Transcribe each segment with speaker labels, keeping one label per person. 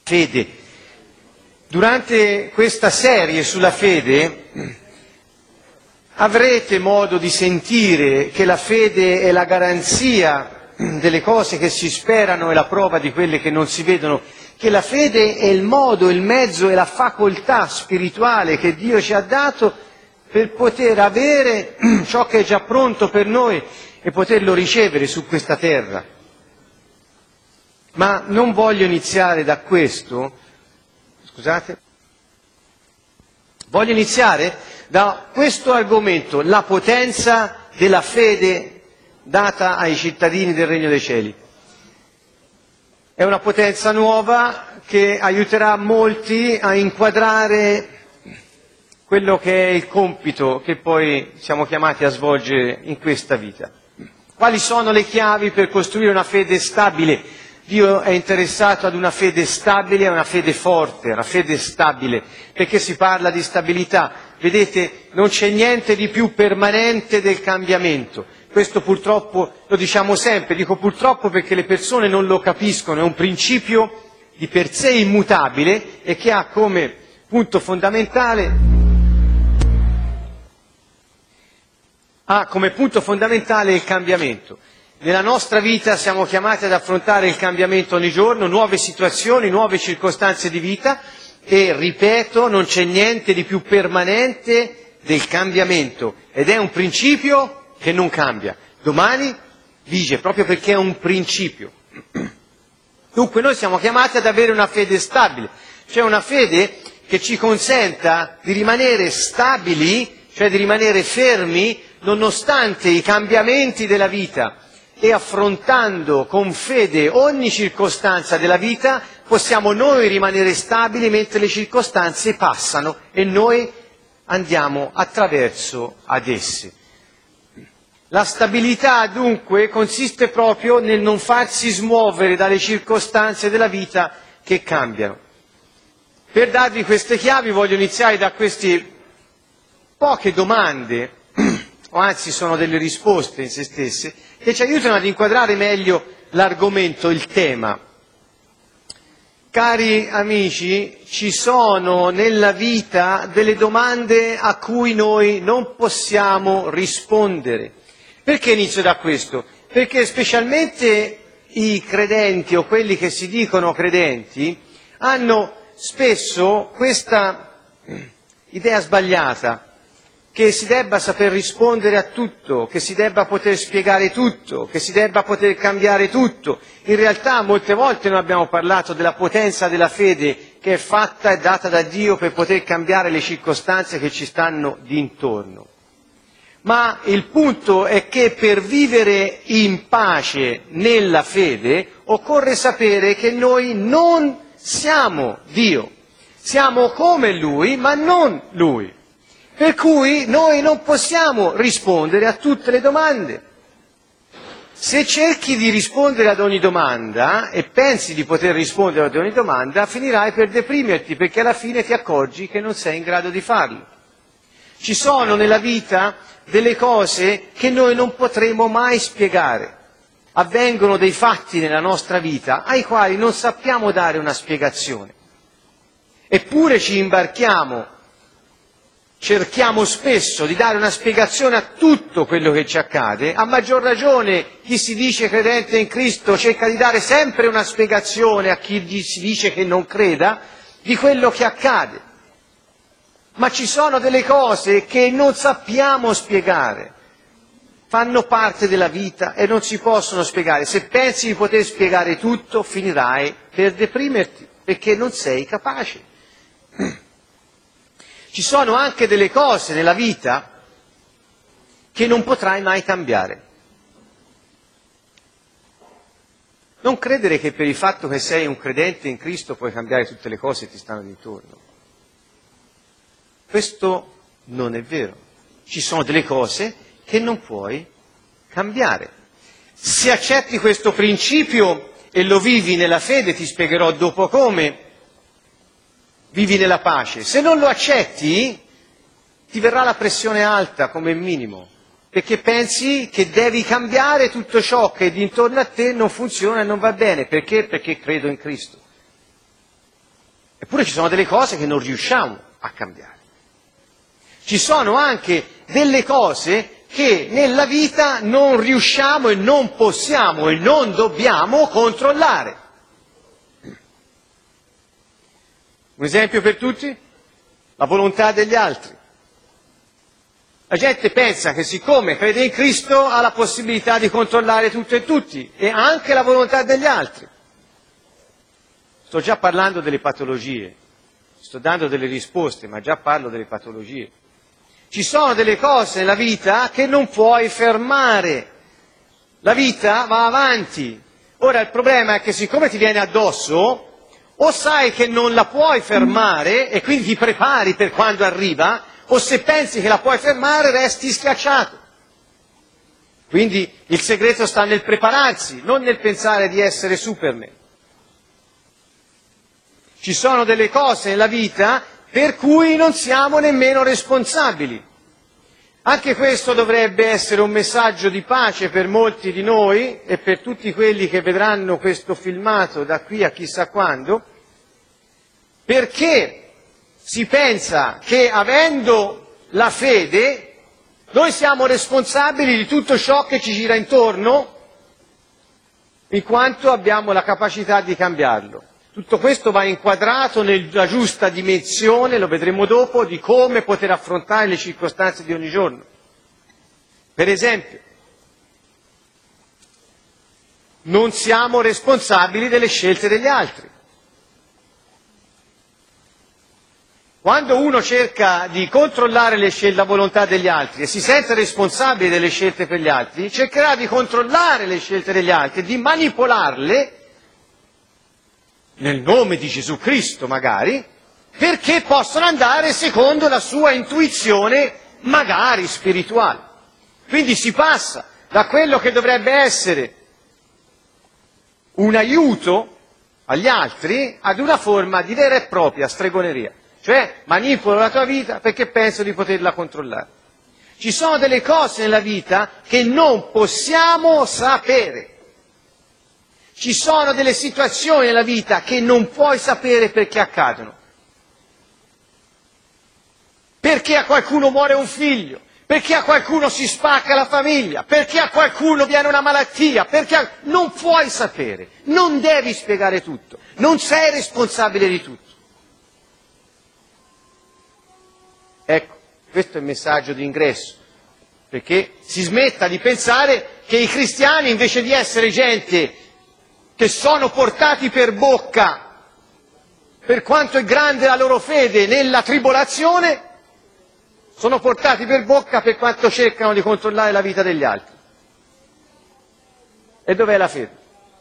Speaker 1: fede. Durante questa serie sulla fede avrete modo di sentire che la fede è la garanzia delle cose che si sperano e la prova di quelle che non si vedono, che la fede è il modo, il mezzo e la facoltà spirituale che Dio ci ha dato per poter avere ciò che è già pronto per noi e poterlo ricevere su questa terra. Ma non voglio iniziare da questo, voglio iniziare da questo argomento, la potenza della fede data ai cittadini del Regno dei Cieli. È una potenza nuova che aiuterà molti a inquadrare quello che è il compito che poi siamo chiamati a svolgere in questa vita. Quali sono le chiavi per costruire una fede stabile? Dio è interessato ad una fede stabile, a una fede forte, a una fede stabile, perché si parla di stabilità. Vedete, non c'è niente di più permanente del cambiamento. Questo purtroppo lo diciamo sempre, dico purtroppo perché le persone non lo capiscono, è un principio di per sé immutabile e che ha come punto fondamentale il cambiamento. Nella nostra vita siamo chiamati ad affrontare il cambiamento ogni giorno, nuove situazioni, nuove circostanze di vita e, ripeto, non c'è niente di più permanente del cambiamento ed è un principio che non cambia. Domani vige proprio perché è un principio. Dunque noi siamo chiamati ad avere una fede stabile, cioè una fede che ci consenta di rimanere stabili, cioè di rimanere fermi nonostante i cambiamenti della vita. E affrontando con fede ogni circostanza della vita possiamo noi rimanere stabili mentre le circostanze passano e noi andiamo attraverso ad esse. La stabilità dunque consiste proprio nel non farsi smuovere dalle circostanze della vita che cambiano. Per darvi queste chiavi voglio iniziare da queste poche domande, o anzi sono delle risposte in se stesse, che ci aiutano ad inquadrare meglio l'argomento, il tema. Cari amici, ci sono nella vita delle domande a cui noi non possiamo rispondere. Perché inizio da questo? Perché specialmente i credenti o quelli che si dicono credenti hanno spesso questa idea sbagliata, che si debba saper rispondere a tutto, che si debba poter spiegare tutto, che si debba poter cambiare tutto. In realtà molte volte noi abbiamo parlato della potenza della fede che è fatta e data da Dio per poter cambiare le circostanze che ci stanno d'intorno. Ma il punto è che per vivere in pace nella fede occorre sapere che noi non siamo Dio. Siamo come Lui, ma non Lui. Per cui noi non possiamo rispondere a tutte le domande. Se cerchi di rispondere ad ogni domanda e pensi di poter rispondere ad ogni domanda, finirai per deprimerti perché alla fine ti accorgi che non sei in grado di farlo. Ci sono nella vita delle cose che noi non potremo mai spiegare. Avvengono dei fatti nella nostra vita ai quali non sappiamo dare una spiegazione. Eppure ci imbarchiamo. Cerchiamo spesso di dare una spiegazione a tutto quello che ci accade, a maggior ragione chi si dice credente in Cristo cerca di dare sempre una spiegazione a chi si dice che non creda di quello che accade. Ma ci sono delle cose che non sappiamo spiegare, fanno parte della vita e non si possono spiegare. Se pensi di poter spiegare tutto, finirai per deprimerti, perché non sei capace. Ci sono anche delle cose nella vita che non potrai mai cambiare. Non credere che per il fatto che sei un credente in Cristo puoi cambiare tutte le cose che ti stanno intorno. Questo non è vero. Ci sono delle cose che non puoi cambiare. Se accetti questo principio e lo vivi nella fede, ti spiegherò dopo come vivi nella pace. Se non lo accetti, ti verrà la pressione alta come minimo, perché pensi che devi cambiare tutto ciò che intorno a te non funziona e non va bene. Perché? Perché credo in Cristo. Eppure ci sono delle cose che non riusciamo a cambiare. Ci sono anche delle cose che nella vita non riusciamo e non possiamo e non dobbiamo controllare. Un esempio per tutti? La volontà degli altri. La gente pensa che siccome crede in Cristo ha la possibilità di controllare tutto e tutti, e anche la volontà degli altri. Sto già parlando delle patologie, sto dando delle risposte, ma già parlo delle patologie. Ci sono delle cose nella vita che non puoi fermare. La vita va avanti. Ora il problema è che siccome ti viene addosso, o sai che non la puoi fermare e quindi ti prepari per quando arriva, o se pensi che la puoi fermare resti schiacciato. Quindi il segreto sta nel prepararsi, non nel pensare di essere Superman. Ci sono delle cose nella vita per cui non siamo nemmeno responsabili. Anche questo dovrebbe essere un messaggio di pace per molti di noi e per tutti quelli che vedranno questo filmato da qui a chissà quando, perché si pensa che avendo la fede noi siamo responsabili di tutto ciò che ci gira intorno, in quanto abbiamo la capacità di cambiarlo. Tutto questo va inquadrato nella giusta dimensione, lo vedremo dopo, di come poter affrontare le circostanze di ogni giorno. Per esempio, non siamo responsabili delle scelte degli altri. Quando uno cerca di controllare la volontà degli altri e si sente responsabile delle scelte per gli altri, cercherà di controllare le scelte degli altri, di manipolarle, nel nome di Gesù Cristo magari, perché possono andare secondo la sua intuizione, magari spirituale. Quindi si passa da quello che dovrebbe essere un aiuto agli altri ad una forma di vera e propria stregoneria. Cioè manipolo la tua vita perché penso di poterla controllare. Ci sono delle cose nella vita che non possiamo sapere. Ci sono delle situazioni nella vita che non puoi sapere perché accadono. Perché a qualcuno muore un figlio, perché a qualcuno si spacca la famiglia, perché a qualcuno viene una malattia, non puoi sapere, non devi spiegare tutto, non sei responsabile di tutto. Ecco, questo è il messaggio di ingresso, perché si smetta di pensare che i cristiani, invece di essere gente che sono portati per bocca per quanto è grande la loro fede nella tribolazione, sono portati per bocca per quanto cercano di controllare la vita degli altri. E dov'è la fede?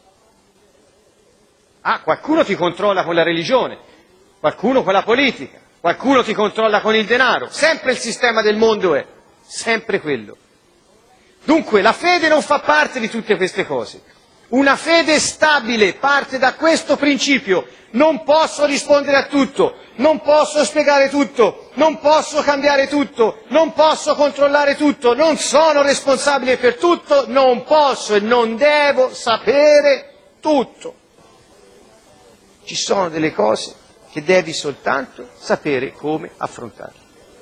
Speaker 1: Qualcuno ti controlla con la religione, qualcuno con la politica, qualcuno ti controlla con il denaro, sempre il sistema del mondo è, sempre quello. Dunque la fede non fa parte di tutte queste cose. Una fede stabile parte da questo principio: non posso rispondere a tutto, non posso spiegare tutto, non posso cambiare tutto, non posso controllare tutto, non sono responsabile per tutto, non posso e non devo sapere tutto. Ci sono delle cose che devi soltanto sapere come affrontarle.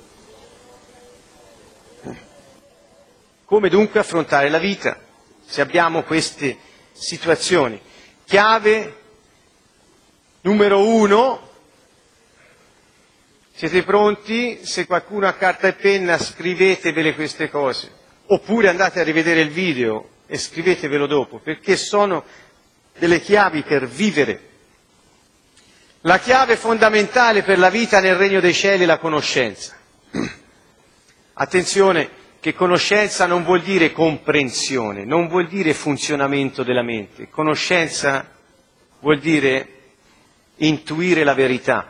Speaker 1: Come dunque affrontare la vita se abbiamo queste situazioni? Chiave numero 1, siete pronti? Se qualcuno ha carta e penna scrivetevele queste cose, oppure andate a rivedere il video e scrivetevelo dopo, perché sono delle chiavi per vivere. La chiave fondamentale per la vita nel regno dei cieli è la conoscenza. Attenzione, che conoscenza non vuol dire comprensione, non vuol dire funzionamento della mente. Conoscenza vuol dire intuire la verità.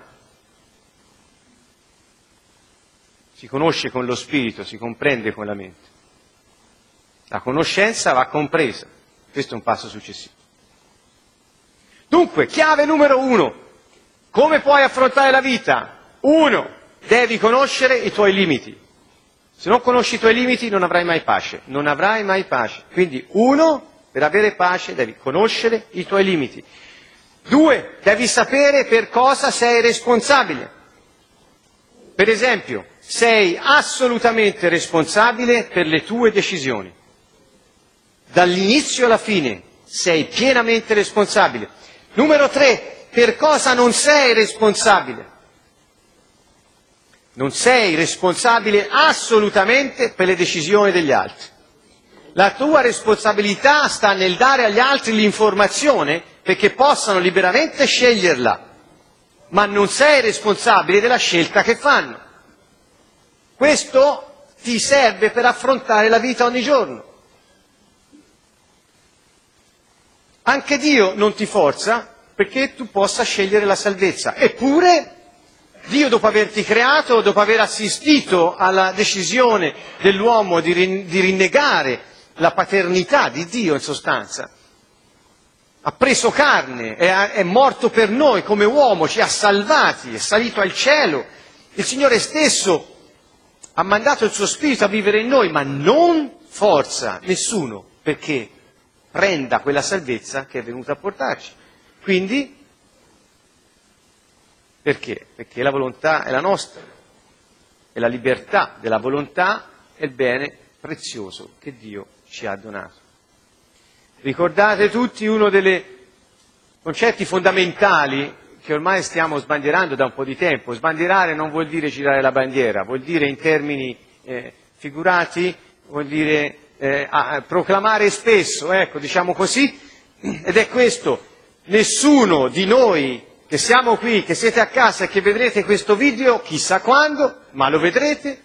Speaker 1: Si conosce con lo spirito, si comprende con la mente. La conoscenza va compresa. Questo è un passo successivo. Dunque, chiave numero 1. Come puoi affrontare la vita? 1. Devi conoscere i tuoi limiti. Se non conosci i tuoi limiti non avrai mai pace, non avrai mai pace. Quindi 1, per avere pace devi conoscere i tuoi limiti. 2, devi sapere per cosa sei responsabile. Per esempio, sei assolutamente responsabile per le tue decisioni. Dall'inizio alla fine sei pienamente responsabile. Numero 3, per cosa non sei responsabile? Non sei responsabile assolutamente per le decisioni degli altri. La tua responsabilità sta nel dare agli altri l'informazione perché possano liberamente sceglierla, ma non sei responsabile della scelta che fanno. Questo ti serve per affrontare la vita ogni giorno. Anche Dio non ti forza perché tu possa scegliere la salvezza. Eppure Dio, dopo averti creato, dopo aver assistito alla decisione dell'uomo di rinnegare la paternità di Dio in sostanza, ha preso carne, è morto per noi come uomo, ci ha salvati, è salito al cielo. Il Signore stesso ha mandato il suo Spirito a vivere in noi, ma non forza nessuno perché prenda quella salvezza che è venuta a portarci. Quindi, perché? Perché la volontà è la nostra e la libertà della volontà è il bene prezioso che Dio ci ha donato. Ricordate tutti uno dei concetti fondamentali che ormai stiamo sbandierando da un po' di tempo. Sbandierare non vuol dire girare la bandiera, vuol dire in termini figurati, vuol dire proclamare spesso, ecco, diciamo così, ed è questo: nessuno di noi che siamo qui, che siete a casa e che vedrete questo video, chissà quando, ma lo vedrete,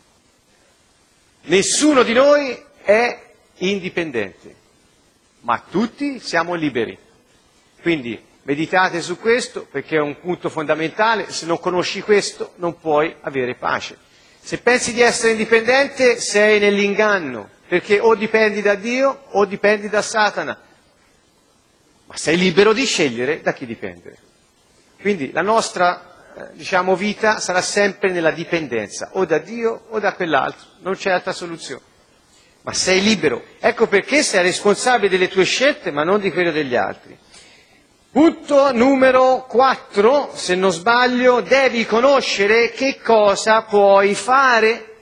Speaker 1: nessuno di noi è indipendente, ma tutti siamo liberi. Quindi meditate su questo perché è un punto fondamentale. Se non conosci questo non puoi avere pace. Se pensi di essere indipendente sei nell'inganno, perché o dipendi da Dio o dipendi da Satana, ma sei libero di scegliere da chi dipendere. Quindi la nostra vita sarà sempre nella dipendenza, o da Dio o da quell'altro, non c'è altra soluzione. Ma sei libero. Ecco perché sei responsabile delle tue scelte, ma non di quelle degli altri. Punto numero 4, se non sbaglio, devi conoscere che cosa puoi fare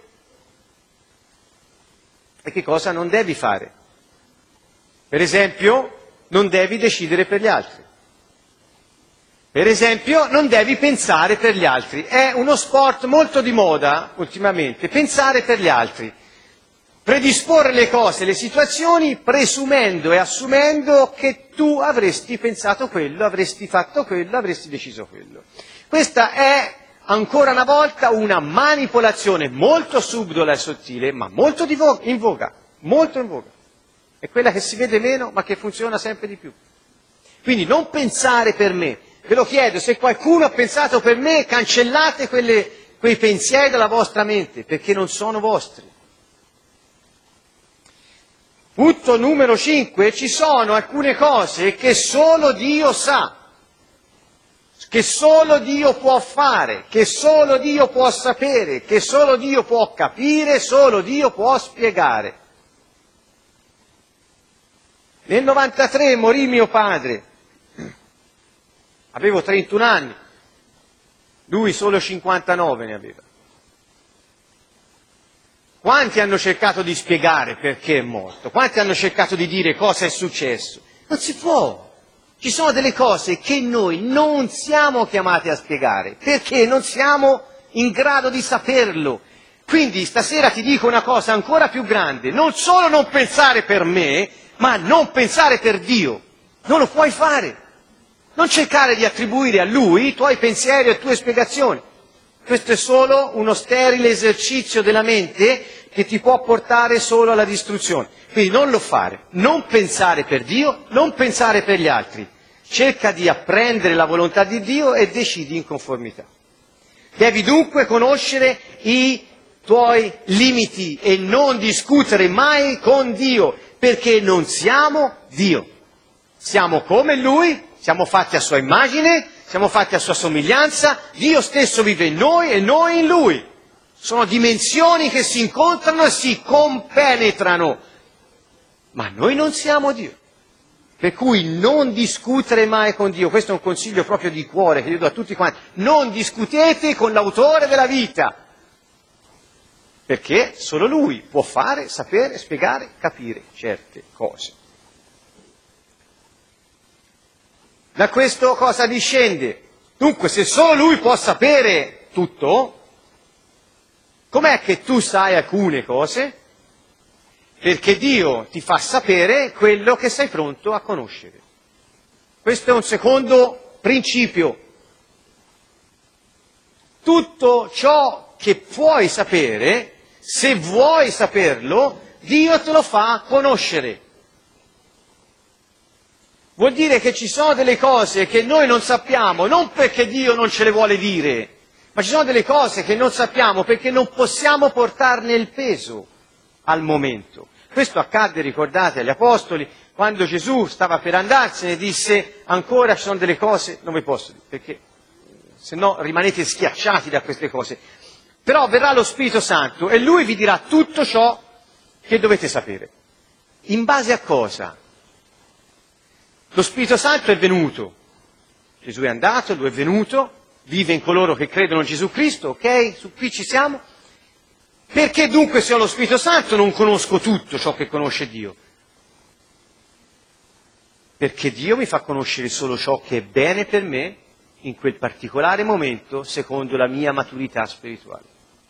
Speaker 1: e che cosa non devi fare. Per esempio, non devi decidere per gli altri. Per esempio, non devi pensare per gli altri. È uno sport molto di moda ultimamente, pensare per gli altri. Predisporre le cose, le situazioni, presumendo e assumendo che tu avresti pensato quello, avresti fatto quello, avresti deciso quello. Questa è, ancora una volta, una manipolazione molto subdola e sottile, ma molto in voga, molto in voga. È quella che si vede meno, ma che funziona sempre di più. Quindi non pensare per me. Ve lo chiedo, se qualcuno ha pensato per me, cancellate quei pensieri dalla vostra mente, perché non sono vostri. Punto numero 5, ci sono alcune cose che solo Dio sa, che solo Dio può fare, che solo Dio può sapere, che solo Dio può capire, solo Dio può spiegare. Nel 93 morì mio padre, avevo 31 anni, lui solo 59 ne aveva. Quanti hanno cercato di spiegare perché è morto? Quanti hanno cercato di dire cosa è successo? Non si può. Ci sono delle cose che noi non siamo chiamati a spiegare, perché non siamo in grado di saperlo. Quindi stasera ti dico una cosa ancora più grande: non solo non pensare per me, ma non pensare per Dio. Non lo puoi fare. Non cercare di attribuire a Lui i tuoi pensieri e le tue spiegazioni. Questo è solo uno sterile esercizio della mente che ti può portare solo alla distruzione. Quindi non lo fare, non pensare per Dio, non pensare per gli altri. Cerca di apprendere la volontà di Dio e decidi in conformità. Devi dunque conoscere i tuoi limiti e non discutere mai con Dio, perché non siamo Dio. Siamo come Lui, siamo fatti a sua immagine, siamo fatti a sua somiglianza, Dio stesso vive in noi e noi in Lui. Sono dimensioni che si incontrano e si compenetrano, ma noi non siamo Dio. Per cui non discutere mai con Dio. Questo è un consiglio proprio di cuore che io do a tutti quanti. Non discutete con l'autore della vita, perché solo Lui può fare, sapere, spiegare, capire certe cose. Da questo cosa discende? Dunque, se solo Lui può sapere tutto, com'è che tu sai alcune cose? Perché Dio ti fa sapere quello che sei pronto a conoscere. Questo è un secondo principio. Tutto ciò che puoi sapere, se vuoi saperlo, Dio te lo fa conoscere. Vuol dire che ci sono delle cose che noi non sappiamo, non perché Dio non ce le vuole dire, ma ci sono delle cose che non sappiamo perché non possiamo portarne il peso al momento. Questo accadde, ricordate, agli Apostoli, quando Gesù stava per andarsene, disse: ancora ci sono delle cose, non vi posso dire, perché se no rimanete schiacciati da queste cose. Però verrà lo Spirito Santo e Lui vi dirà tutto ciò che dovete sapere. In base a cosa? Lo Spirito Santo è venuto, Gesù è andato, Lui è venuto, vive in coloro che credono in Gesù Cristo, ok? Su qui ci siamo. Perché dunque se ho lo Spirito Santo non conosco tutto ciò che conosce Dio? Perché Dio mi fa conoscere solo ciò che è bene per me in quel particolare momento, secondo la mia maturità spirituale.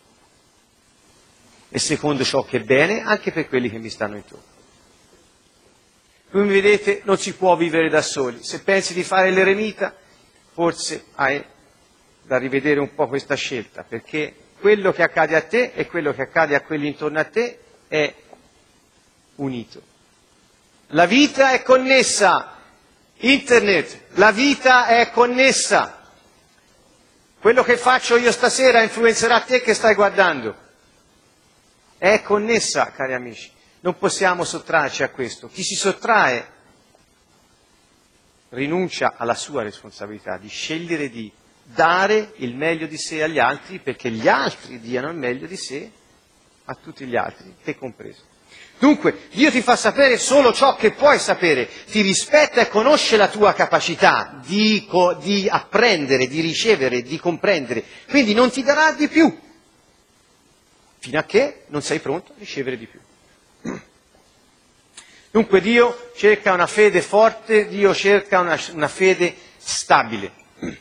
Speaker 1: E secondo ciò che è bene anche per quelli che mi stanno intorno. Come vedete, non si può vivere da soli. Se pensi di fare l'eremita, forse hai da rivedere un po' questa scelta, perché quello che accade a te e quello che accade a quelli intorno a te è unito. La vita è connessa. Internet, la vita è connessa. Quello che faccio io stasera influenzerà te che stai guardando. È connessa, cari amici. Non possiamo sottrarci a questo. Chi si sottrae rinuncia alla sua responsabilità di scegliere di dare il meglio di sé agli altri, perché gli altri diano il meglio di sé a tutti gli altri, te compreso. Dunque, Dio ti fa sapere solo ciò che puoi sapere, ti rispetta e conosce la tua capacità di apprendere, di ricevere, di comprendere, quindi non ti darà di più, fino a che non sei pronto a ricevere di più. Dunque Dio cerca una fede forte, Dio cerca una fede stabile.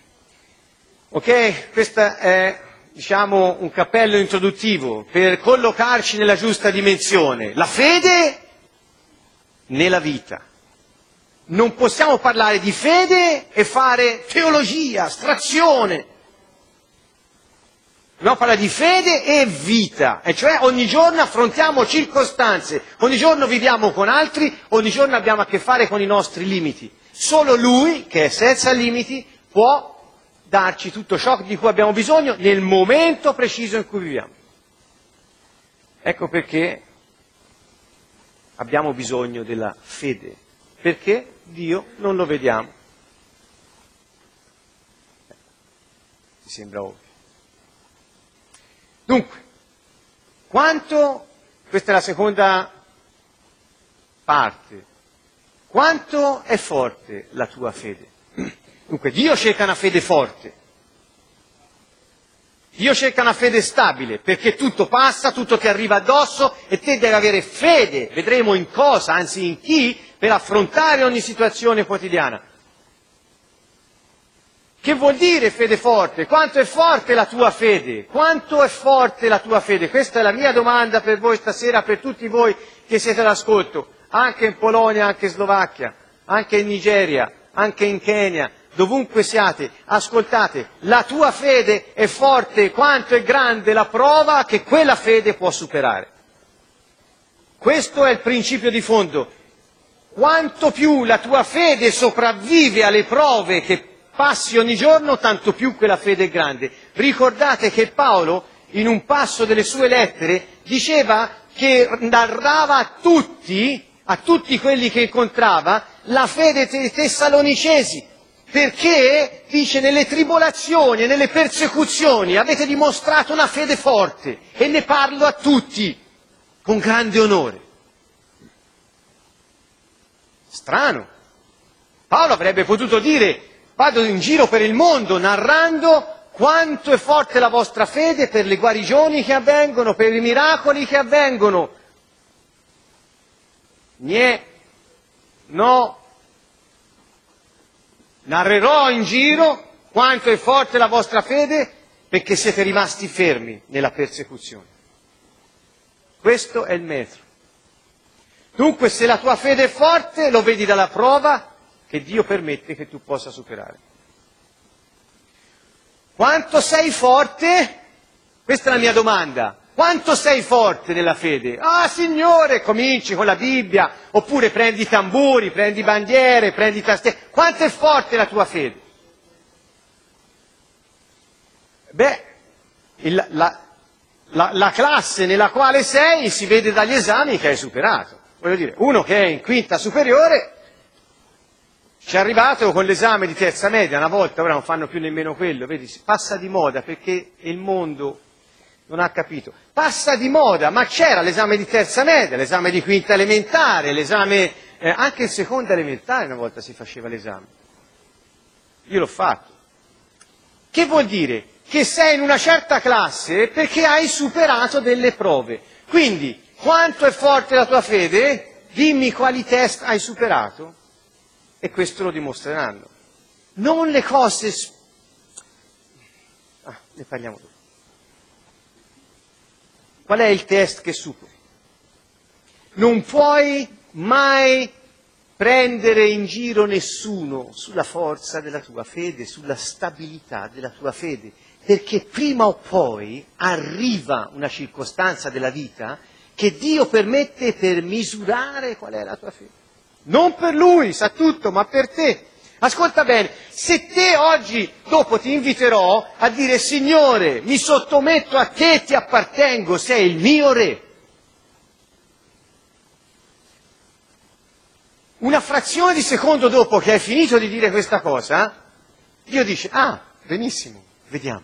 Speaker 1: Ok? Questo è, un cappello introduttivo per collocarci nella giusta dimensione. La fede nella vita. Non possiamo parlare di fede e fare teologia, astrazione. Dobbiamo parlare di fede e vita, e cioè ogni giorno affrontiamo circostanze, ogni giorno viviamo con altri, ogni giorno abbiamo a che fare con i nostri limiti. Solo Lui, che è senza limiti, può darci tutto ciò di cui abbiamo bisogno nel momento preciso in cui viviamo. Ecco perché abbiamo bisogno della fede, perché Dio non lo vediamo. Mi sembra ovvio. Dunque, questa è la seconda parte, quanto è forte la tua fede? Dunque, Dio cerca una fede forte, Dio cerca una fede stabile, perché tutto passa, tutto ti arriva addosso e te devi avere fede, vedremo in cosa, anzi in chi, per affrontare ogni situazione quotidiana. Che vuol dire fede forte? Quanto è forte la tua fede? Quanto è forte la tua fede? Questa è la mia domanda per voi stasera, per tutti voi che siete all'ascolto, anche in Polonia, anche in Slovacchia, anche in Nigeria, anche in Kenya, dovunque siate, ascoltate, la tua fede è forte, quanto è grande la prova che quella fede può superare. Questo è il principio di fondo. Quanto più la tua fede sopravvive alle prove che passi ogni giorno, tanto più quella fede è grande. Ricordate che Paolo, in un passo delle sue lettere, diceva che narrava a tutti quelli che incontrava, la fede dei Tessalonicesi, perché, dice, nelle tribolazioni e nelle persecuzioni avete dimostrato una fede forte, e ne parlo a tutti, con grande onore. Strano. Paolo avrebbe potuto dire: vado in giro per il mondo narrando quanto è forte la vostra fede per le guarigioni che avvengono, per i miracoli che avvengono. No, narrerò in giro quanto è forte la vostra fede perché siete rimasti fermi nella persecuzione. Questo è il metro. Dunque, se la tua fede è forte, lo vedi dalla prova che Dio permette che tu possa superare. Quanto sei forte? Questa è la mia domanda. Quanto sei forte nella fede? Ah, Signore, cominci con la Bibbia, oppure prendi i tamburi, prendi bandiere, prendi tastiere. Quanto è forte la tua fede? Beh, la classe nella quale sei si vede dagli esami che hai superato. Voglio dire, uno che è in quinta superiore ci è arrivato con l'esame di terza media, una volta, ora non fanno più nemmeno quello, vedi, passa di moda perché il mondo non ha capito. Passa di moda, ma c'era l'esame di terza media, l'esame di quinta elementare, l'esame, anche in seconda elementare una volta si faceva l'esame. Io l'ho fatto. Che vuol dire? Che sei in una certa classe perché hai superato delle prove. Quindi, quanto è forte la tua fede? Dimmi quali test hai superato e questo lo dimostreranno. Non le cose... ne parliamo dopo. Qual è il test che superi? Non puoi mai prendere in giro nessuno sulla forza della tua fede, sulla stabilità della tua fede, perché prima o poi arriva una circostanza della vita che Dio permette per misurare qual è la tua fede. Non per Lui, sa tutto, ma per te. Ascolta bene, se te oggi, dopo ti inviterò a dire: Signore, mi sottometto a te, ti appartengo, sei il mio Re. Una frazione di secondo dopo che hai finito di dire questa cosa, Dio dice: ah, benissimo, vediamo.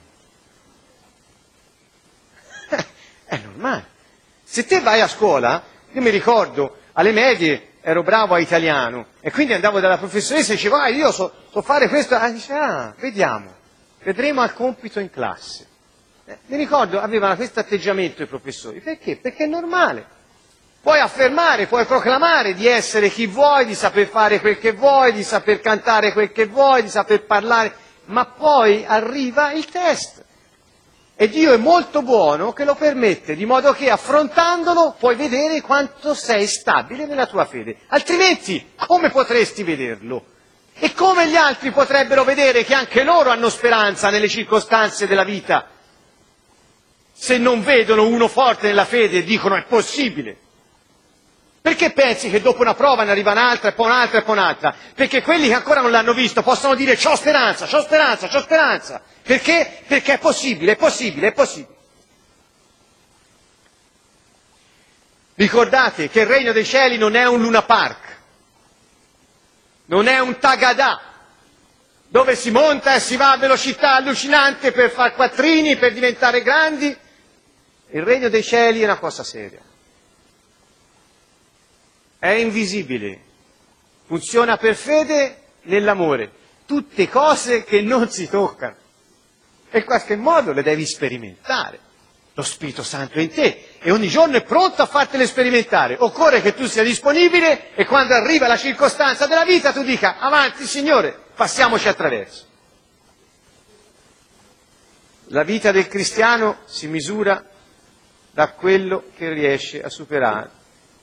Speaker 1: È normale. Se te vai a scuola, io mi ricordo, alle medie ero bravo a italiano, e quindi andavo dalla professoressa e dicevo: io so fare questo. Dice: vediamo, vedremo al compito in classe. Mi ricordo, avevano questo atteggiamento i professori. Perché? Perché è normale. Puoi affermare, puoi proclamare di essere chi vuoi, di saper fare quel che vuoi, di saper cantare quel che vuoi, di saper parlare, ma poi arriva il test. E Dio è molto buono che lo permette, di modo che affrontandolo puoi vedere quanto sei stabile nella tua fede. Altrimenti, come potresti vederlo? E come gli altri potrebbero vedere che anche loro hanno speranza nelle circostanze della vita, se non vedono uno forte nella fede e dicono: è possibile? Perché pensi che dopo una prova ne arriva un'altra, e poi un'altra, e poi un'altra? Perché quelli che ancora non l'hanno visto possono dire: c'ho speranza, c'ho speranza, c'ho speranza. Perché? Perché è possibile, è possibile, è possibile. Ricordate che il regno dei cieli non è un Luna Park, non è un Tagadà, dove si monta e si va a velocità allucinante per far quattrini, per diventare grandi. Il regno dei cieli è una cosa seria. È invisibile, funziona per fede nell'amore, tutte cose che non si toccano e in qualche modo le devi sperimentare. Lo Spirito Santo è in te e ogni giorno è pronto a fartele sperimentare. Occorre che tu sia disponibile e quando arriva la circostanza della vita tu dica: avanti Signore, passiamoci attraverso. La vita del cristiano si misura da quello che riesce a superare,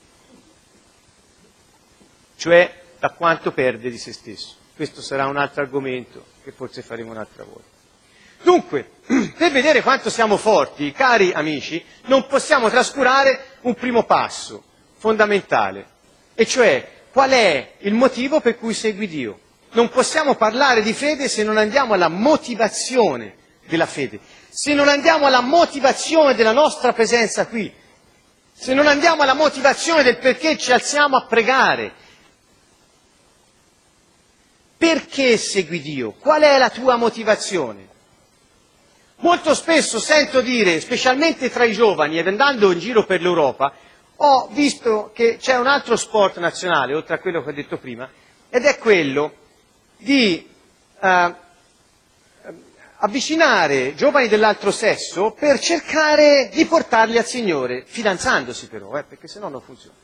Speaker 1: cioè da quanto perde di se stesso. Questo sarà un altro argomento che forse faremo un'altra volta. Dunque, per vedere quanto siamo forti, cari amici, non possiamo trascurare un primo passo fondamentale, e cioè qual è il motivo per cui segui Dio. Non possiamo parlare di fede se non andiamo alla motivazione della fede, se non andiamo alla motivazione della nostra presenza qui, se non andiamo alla motivazione del perché ci alziamo a pregare. Perché segui Dio? Qual è la tua motivazione? Molto spesso sento dire, specialmente tra i giovani, ed andando in giro per l'Europa, ho visto che c'è un altro sport nazionale, oltre a quello che ho detto prima, ed è quello di avvicinare giovani dell'altro sesso per cercare di portarli al Signore, fidanzandosi però, perché sennò non funziona.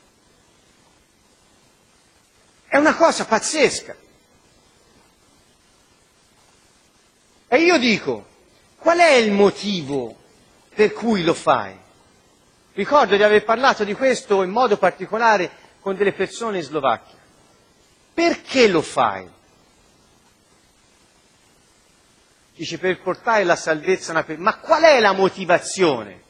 Speaker 1: È una cosa pazzesca. E io dico, qual è il motivo per cui lo fai? Ricordo di aver parlato di questo in modo particolare con delle persone in Slovacchia. Perché lo fai? Dice, per portare la salvezza a una persona. Ma qual è la motivazione?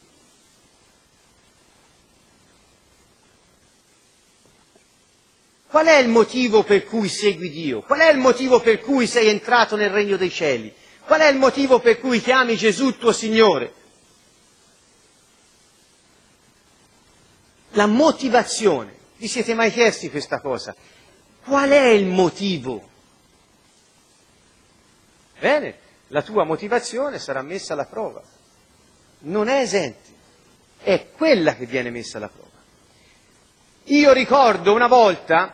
Speaker 1: Qual è il motivo per cui segui Dio? Qual è il motivo per cui sei entrato nel regno dei cieli? Qual è il motivo per cui chiami Gesù tuo Signore? La motivazione. Vi siete mai chiesti questa cosa? Qual è il motivo? Bene, la tua motivazione sarà messa alla prova. Non è esente. È quella che viene messa alla prova. Io ricordo una volta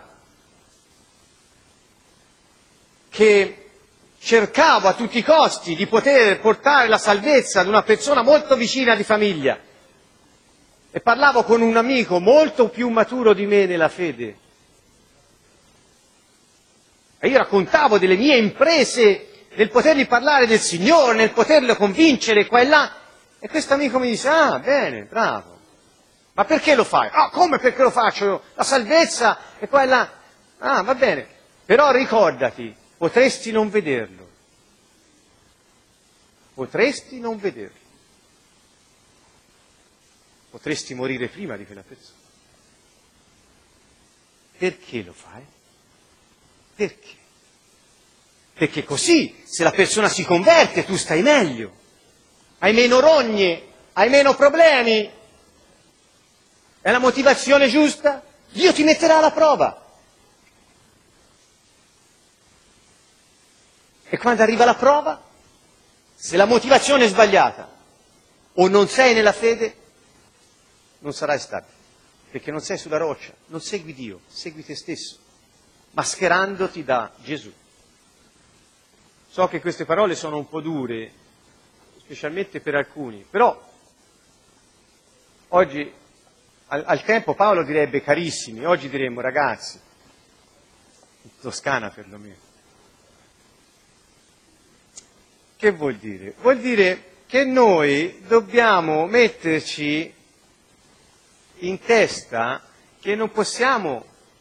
Speaker 1: che cercavo a tutti i costi di poter portare la salvezza ad una persona molto vicina di famiglia e parlavo con un amico molto più maturo di me nella fede e io raccontavo delle mie imprese nel potergli parlare del Signore, nel poterlo convincere qua e là, e questo amico mi disse: ah, bene, bravo, ma perché lo fai? Ah, come perché lo faccio? La salvezza e qua e là. Ah, va bene, però ricordati, potresti non vederlo. Potresti non vederlo. Potresti morire prima di quella persona. Perché lo fai? Perché? Perché così, se la persona si converte, tu stai meglio. Hai meno rogne, hai meno problemi. È la motivazione giusta? Dio ti metterà alla prova. E quando arriva la prova, se la motivazione è sbagliata o non sei nella fede, non sarai stabile, perché non sei sulla roccia, non segui Dio, segui te stesso, mascherandoti da Gesù. So che queste parole sono un po' dure, specialmente per alcuni, però oggi, al tempo Paolo direbbe carissimi, oggi diremmo ragazzi, in Toscana perlomeno. Che vuol dire? Vuol dire che noi dobbiamo metterci in testa che non possiamo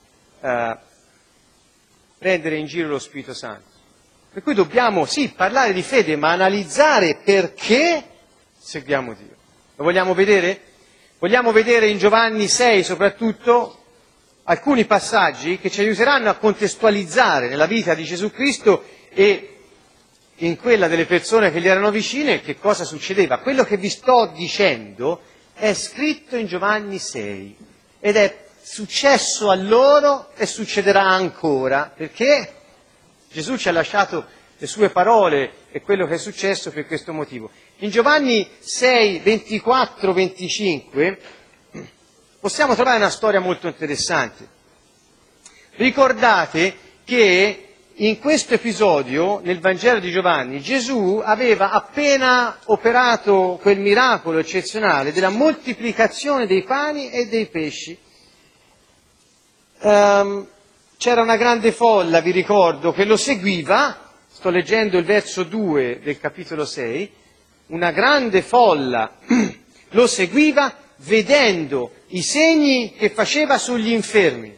Speaker 1: prendere in giro lo Spirito Santo. Per cui dobbiamo, sì, parlare di fede, ma analizzare perché seguiamo Dio. Lo vogliamo vedere? Vogliamo vedere in Giovanni 6 soprattutto alcuni passaggi che ci aiuteranno a contestualizzare nella vita di Gesù Cristo e in quella delle persone che gli erano vicine che cosa succedeva. Quello che vi sto dicendo è scritto in Giovanni 6 ed è successo a loro e succederà ancora, perché Gesù ci ha lasciato le sue parole e quello che è successo per questo motivo. In Giovanni 6, 24, 25 possiamo trovare una storia molto interessante. Ricordate che in questo episodio, nel Vangelo di Giovanni, Gesù aveva appena operato quel miracolo eccezionale della moltiplicazione dei pani e dei pesci. C'era una grande folla, vi ricordo, che lo seguiva, sto leggendo il verso 2 del capitolo 6, una grande folla lo seguiva vedendo i segni che faceva sugli infermi.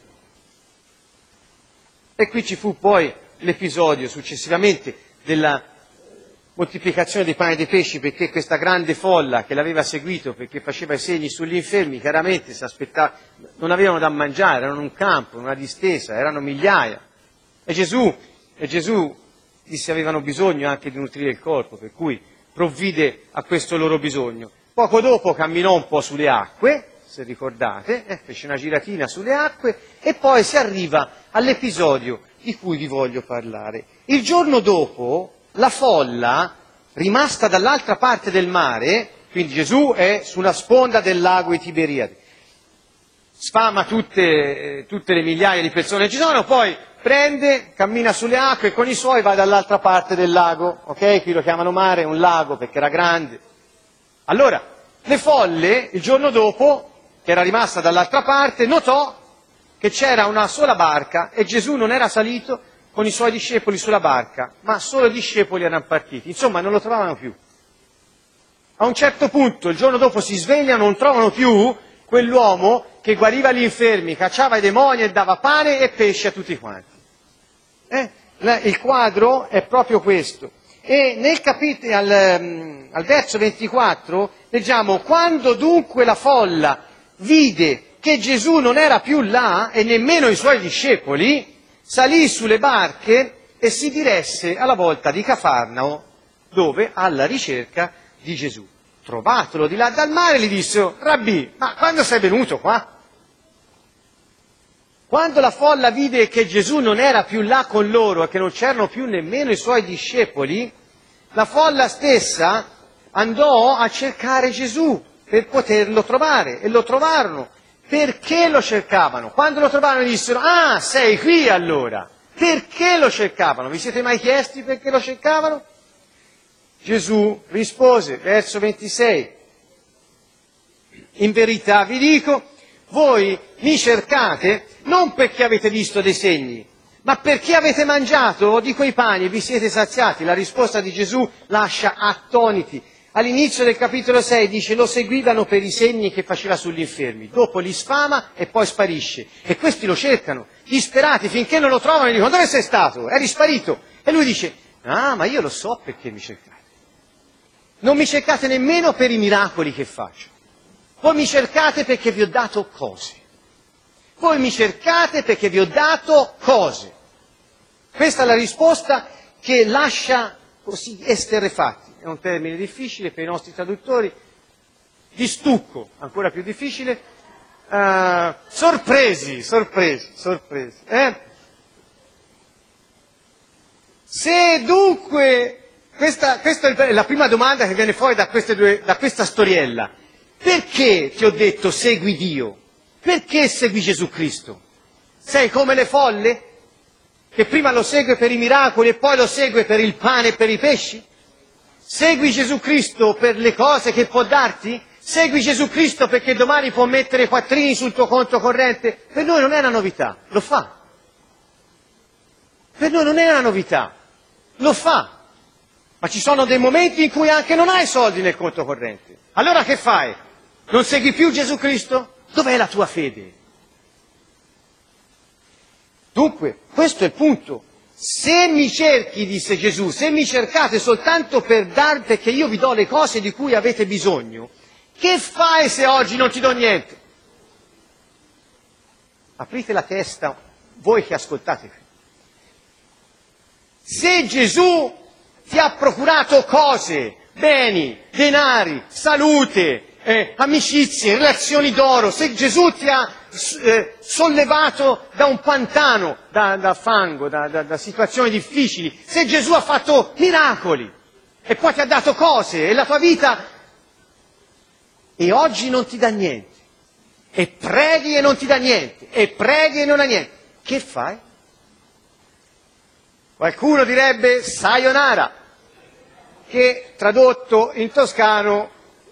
Speaker 1: E qui ci fu poi l'episodio successivamente della moltiplicazione dei pani e dei pesci, perché questa grande folla che l'aveva seguito perché faceva i segni sugli infermi, chiaramente si aspettava, non avevano da mangiare, erano in un campo, in una distesa, erano migliaia. E Gesù disse avevano bisogno anche di nutrire il corpo, per cui provvide a questo loro bisogno. Poco dopo camminò un po' sulle acque, se ricordate, fece una giratina sulle acque e poi si arriva all'episodio di cui vi voglio parlare. Il giorno dopo la folla, rimasta dall'altra parte del mare, quindi Gesù è sulla sponda del lago di Tiberiade, sfama tutte le migliaia di persone che ci sono, poi prende, cammina sulle acque e con i suoi va dall'altra parte del lago, ok? Qui lo chiamano mare, è un lago perché era grande. Allora, le folle, il giorno dopo, che era rimasta dall'altra parte, notò che c'era una sola barca e Gesù non era salito con i suoi discepoli sulla barca, ma solo i discepoli erano partiti. Insomma, non lo trovavano più. A un certo punto, il giorno dopo si svegliano, non trovano più quell'uomo che guariva gli infermi, cacciava i demoni e dava pane e pesce a tutti quanti. Il quadro è proprio questo. E al verso 24 leggiamo: quando dunque la folla vide che Gesù non era più là e nemmeno i suoi discepoli, salì sulle barche e si diresse alla volta di Cafarnao, dove alla ricerca di Gesù. Trovatelo di là dal mare, gli dissero: Rabbì, ma quando sei venuto qua? Quando la folla vide che Gesù non era più là con loro e che non c'erano più nemmeno i suoi discepoli, la folla stessa andò a cercare Gesù per poterlo trovare e lo trovarono. Perché lo cercavano? Quando lo trovarono gli dissero: ah, sei qui allora! Perché lo cercavano? Vi siete mai chiesti perché lo cercavano? Gesù rispose, verso 26, in verità vi dico, voi mi cercate non perché avete visto dei segni, ma perché avete mangiato di quei pani e vi siete saziati. La risposta di Gesù lascia attoniti. All'inizio del capitolo 6 dice: lo seguivano per i segni che faceva sugli infermi, dopo li sfama e poi sparisce. E questi lo cercano, disperati, finché non lo trovano e dicono: dove sei stato? Eri sparito. E lui dice: ah, ma io lo so perché mi cercate. Non mi cercate nemmeno per i miracoli che faccio. Voi mi cercate perché vi ho dato cose. Voi mi cercate perché vi ho dato cose. Questa è la risposta che lascia così esterrefatti. È un termine difficile per i nostri traduttori. Di stucco, ancora più difficile. Sorpresi. Se dunque... Questa è la prima domanda che viene fuori da questa storiella. Perché ti ho detto segui Dio? Perché segui Gesù Cristo? Sei come le folle? Che prima lo segue per i miracoli e poi lo segue per il pane e per i pesci? Segui Gesù Cristo per le cose che può darti? Segui Gesù Cristo perché domani può mettere quattrini sul tuo conto corrente? Per noi non è una novità, lo fa. Per noi non è una novità, lo fa. Ma ci sono dei momenti in cui anche non hai soldi nel conto corrente. Allora che fai? Non segui più Gesù Cristo? Dov'è la tua fede? Dunque, questo è il punto. Se mi cerchi, disse Gesù, se mi cercate soltanto perché io vi do le cose di cui avete bisogno, che fai se oggi non ti do niente? Aprite la testa, voi che ascoltate. Se Gesù ti ha procurato cose, beni, denari, salute, amicizie, relazioni d'oro, se Gesù ti ha sollevato da un pantano, da fango, da situazioni difficili, se Gesù ha fatto miracoli e poi ti ha dato cose e la tua vita e oggi non ti dà niente, e preghi e non ti dà niente, e preghi e non ha niente, che fai? Qualcuno direbbe sayonara, che tradotto in toscano,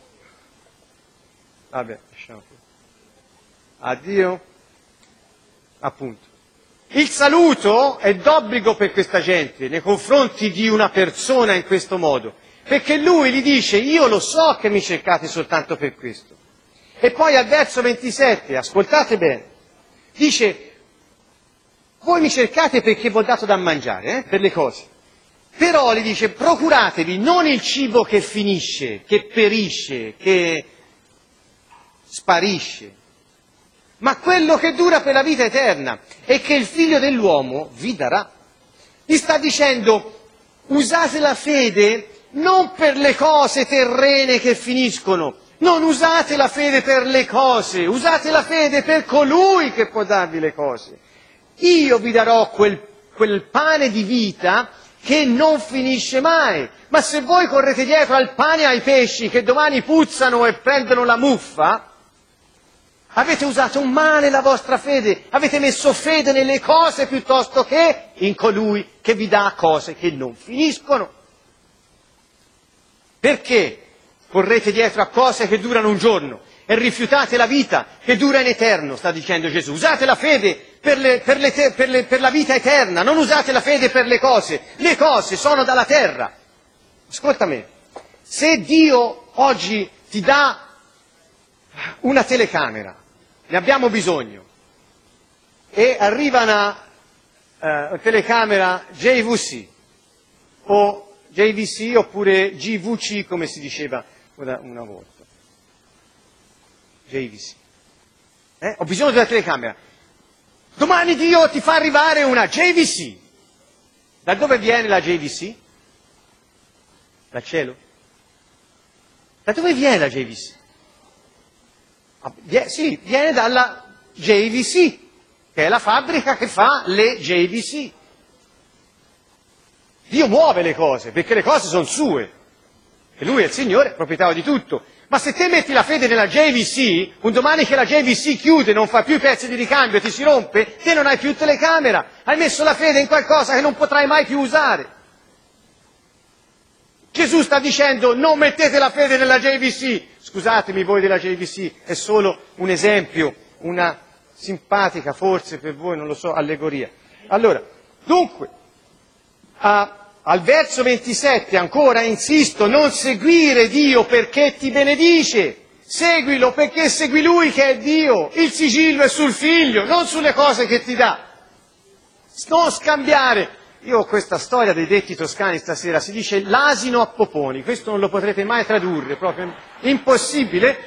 Speaker 1: vabbè, lasciamo qui. Addio, appunto. Il saluto è d'obbligo per questa gente nei confronti di una persona in questo modo, perché lui gli dice: io lo so che mi cercate soltanto per questo. E poi al verso 27, ascoltate bene, dice: voi mi cercate perché vi ho dato da mangiare, per le cose. Però, gli dice, procuratevi non il cibo che finisce, che perisce, che sparisce, ma quello che dura per la vita eterna e che il Figlio dell'uomo vi darà. Gli sta dicendo: usate la fede non per le cose terrene che finiscono, non usate la fede per le cose, usate la fede per colui che può darvi le cose. Io vi darò quel pane di vita che non finisce mai. Ma se voi correte dietro al pane e ai pesci che domani puzzano e prendono la muffa, Avete usato male la vostra fede, avete messo fede nelle cose piuttosto che in colui che vi dà cose che non finiscono. Perché correte dietro a cose che durano un giorno e rifiutate la vita che dura in eterno, sta dicendo Gesù. Usate la fede per la vita eterna, non usate la fede per le cose. Le cose sono dalla terra. Ascolta me, se Dio oggi ti dà una telecamera, ne abbiamo bisogno, e arriva una telecamera JVC o JVC oppure GVC come si diceva una volta. JVC. Ho bisogno della telecamera. Domani Dio ti fa arrivare una JVC. Da dove viene la JVC? Dal cielo? Da dove viene la JVC? Sì, viene dalla JVC, che è la fabbrica che fa le JVC. Dio muove le cose, perché le cose sono sue. E Lui è il Signore, proprietario di tutto. Ma se te metti la fede nella JVC, un domani che la JVC chiude, non fa più i pezzi di ricambio, ti si rompe, te non hai più telecamera. Hai messo la fede in qualcosa che non potrai mai più usare. Gesù sta dicendo non mettete la fede nella JVC. Scusatemi voi della JVC, è solo un esempio, una simpatica forse per voi, non lo so, allegoria. Allora, dunque, al verso 27 ancora insisto, non seguire Dio perché ti benedice, seguilo perché segui Lui che è Dio, il sigillo è sul Figlio, non sulle cose che ti dà. Non scambiare. Io ho questa storia dei detti toscani stasera, si dice l'asino a poponi, questo non lo potrete mai tradurre, proprio impossibile.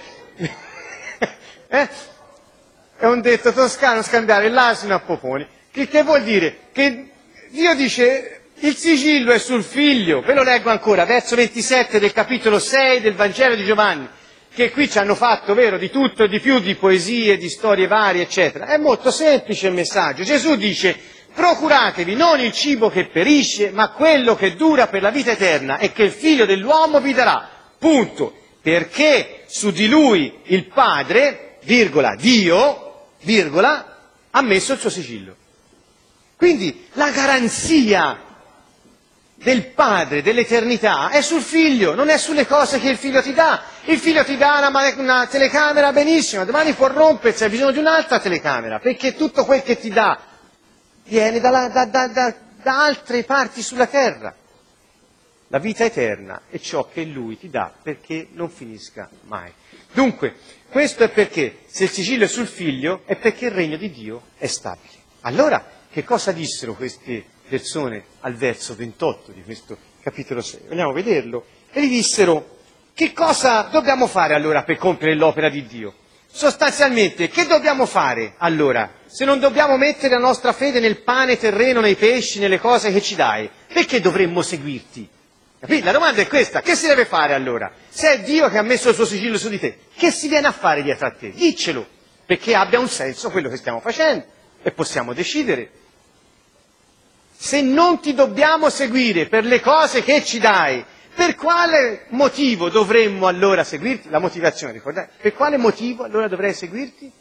Speaker 1: È un detto toscano, scambiare l'asino a poponi. Che vuol dire? Che Dio dice il sigillo è sul Figlio, ve lo leggo ancora, verso 27 del capitolo 6 del Vangelo di Giovanni, che qui ci hanno fatto, vero, di tutto e di più, di poesie, di storie varie, eccetera. È molto semplice il messaggio. Gesù dice procuratevi non il cibo che perisce, ma quello che dura per la vita eterna e che il Figlio dell'uomo vi darà. Punto. Perché su di Lui il Padre, virgola, Dio, virgola, ha messo il suo sigillo. Quindi la garanzia del Padre, dell'eternità, è sul Figlio, non è sulle cose che il Figlio ti dà. Il Figlio ti dà una telecamera, benissimo, domani può rompersi, hai bisogno di un'altra telecamera, perché tutto quel che ti dà viene da altre parti sulla terra. La vita eterna è ciò che Lui ti dà perché non finisca mai. Dunque, questo è perché, se il sigillo è sul Figlio, è perché il regno di Dio è stabile. Allora, che cosa dissero queste persone al verso 28 di questo capitolo 6? Vogliamo vederlo? E gli dissero, che cosa dobbiamo fare allora per compiere l'opera di Dio? Sostanzialmente, che dobbiamo fare allora? Se non dobbiamo mettere la nostra fede nel pane terreno, nei pesci, nelle cose che ci dai, perché dovremmo seguirti? Capite? La domanda è questa, che si deve fare allora? Se è Dio che ha messo il suo sigillo su di te, che si viene a fare dietro a te? Diccelo, perché abbia un senso quello che stiamo facendo e possiamo decidere. Se non ti dobbiamo seguire per le cose che ci dai, per quale motivo dovremmo allora seguirti? La motivazione, ricordate? Per quale motivo allora dovrei seguirti?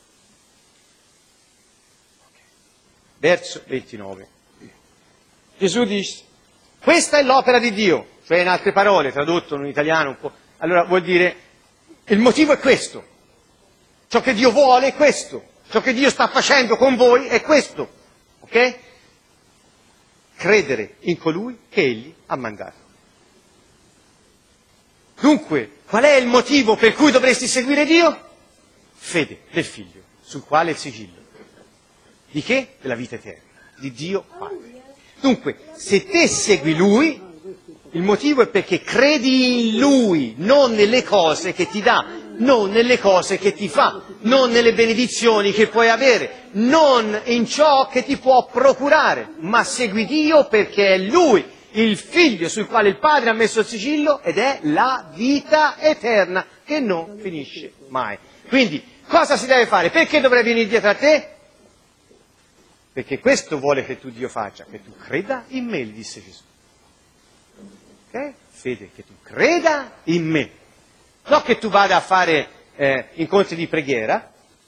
Speaker 1: Verso 29. Gesù dice, questa è l'opera di Dio, cioè in altre parole, tradotto in italiano un po', allora vuol dire, il motivo è questo, ciò che Dio vuole è questo, ciò che Dio sta facendo con voi è questo, ok? Credere in colui che Egli ha mandato. Dunque, qual è il motivo per cui dovresti seguire Dio? Fede del Figlio, sul quale è il sigillo. Di che? Della vita eterna, di Dio Padre. Dunque, se te segui Lui, il motivo è perché credi in Lui, non nelle cose che ti dà, non nelle cose che ti fa, non nelle benedizioni che puoi avere, non in ciò che ti può procurare, ma segui Dio perché è Lui, il Figlio sul quale il Padre ha messo il sigillo ed è la vita eterna che non finisce mai. Quindi, cosa si deve fare? Perché dovrei venire dietro a te? Perché questo vuole che tu Dio faccia, che tu creda in me, gli disse Gesù. Ok? Fede, che tu creda in me. Non che tu vada a fare incontri di preghiera,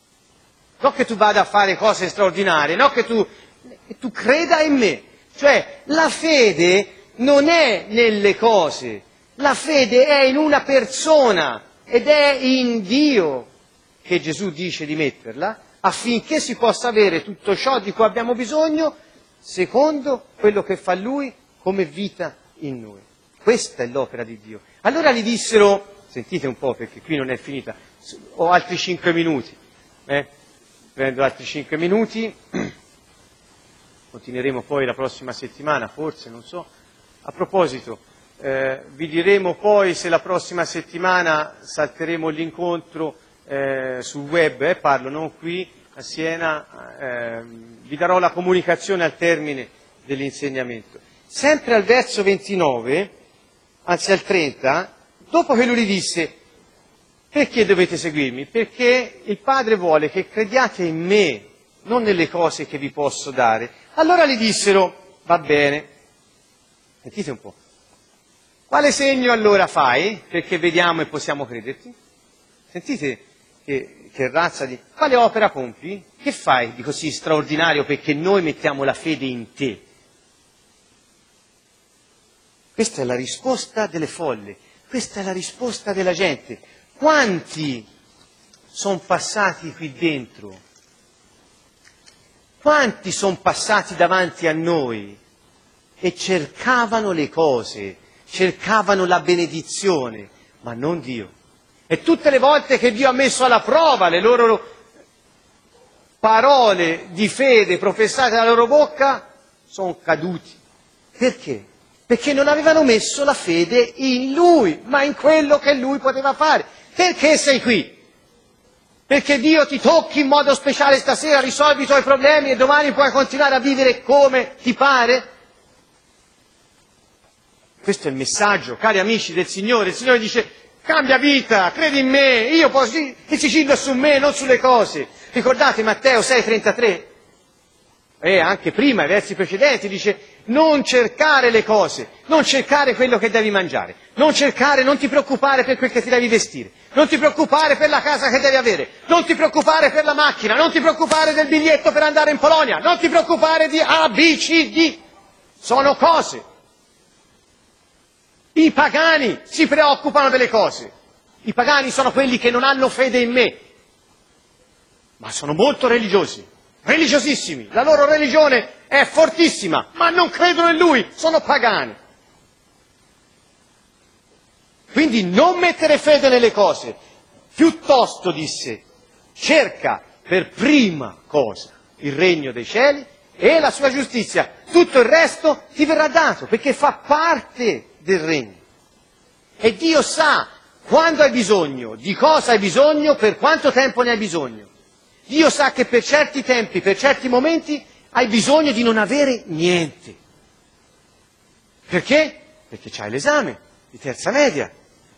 Speaker 1: non che tu vada a fare cose straordinarie, no che tu creda in me. Cioè, la fede non è nelle cose, la fede è in una persona ed è in Dio che Gesù dice di metterla affinché si possa avere tutto ciò di cui abbiamo bisogno secondo quello che fa Lui come vita in noi. Questa è l'opera di Dio. Allora gli dissero, sentite un po' perché qui non è finita, ho altri 5 minuti, prendo altri 5 minuti, continueremo poi la prossima settimana, forse, non so. A proposito, vi diremo poi se la prossima settimana salteremo l'incontro sul web, parlo non qui a Siena, vi darò la comunicazione al termine dell'insegnamento. Sempre al verso 29, anzi al 30, dopo che lui gli disse: perché dovete seguirmi? Perché il Padre vuole che crediate in me, non nelle cose che vi posso dare. Allora gli dissero: va bene. Sentite un po'. Quale segno allora fai perché vediamo e possiamo crederti? Sentite che razza di... Quale opera compi? Che fai di così straordinario perché noi mettiamo la fede in te? Questa è la risposta delle folle, questa è la risposta della gente. Quanti sono passati qui dentro? Quanti sono passati davanti a noi e cercavano le cose, cercavano la benedizione, ma non Dio. E tutte le volte che Dio ha messo alla prova le loro parole di fede professate dalla loro bocca, sono caduti. Perché? Perché non avevano messo la fede in Lui, ma in quello che Lui poteva fare. Perché sei qui? Perché Dio ti tocchi in modo speciale stasera, risolvi i tuoi problemi e domani puoi continuare a vivere come ti pare? Questo è il messaggio, cari amici del Signore. Il Signore dice: cambia vita, credi in me, io posso, il sigillo è su me, non sulle cose. Ricordate Matteo 6,33? Anche prima, i versi precedenti, dice: non cercare le cose, non cercare quello che devi mangiare, non ti preoccupare per quel che ti devi vestire, non ti preoccupare per la casa che devi avere, non ti preoccupare per la macchina, non ti preoccupare del biglietto per andare in Polonia, non ti preoccupare di A, B, C, D. Sono cose. I pagani si preoccupano delle cose. I pagani sono quelli che non hanno fede in me, ma sono molto religiosi, religiosissimi. La loro religione è fortissima, ma non credono in Lui, sono pagani. Quindi non mettere fede nelle cose, piuttosto, disse, cerca per prima cosa il regno dei cieli e la sua giustizia. Tutto il resto ti verrà dato, perché fa parte del regno. E Dio sa quando hai bisogno, di cosa hai bisogno, per quanto tempo ne hai bisogno. Dio sa che per certi tempi, per certi momenti, hai bisogno di non avere niente. Perché? Perché c'hai l'esame di terza media.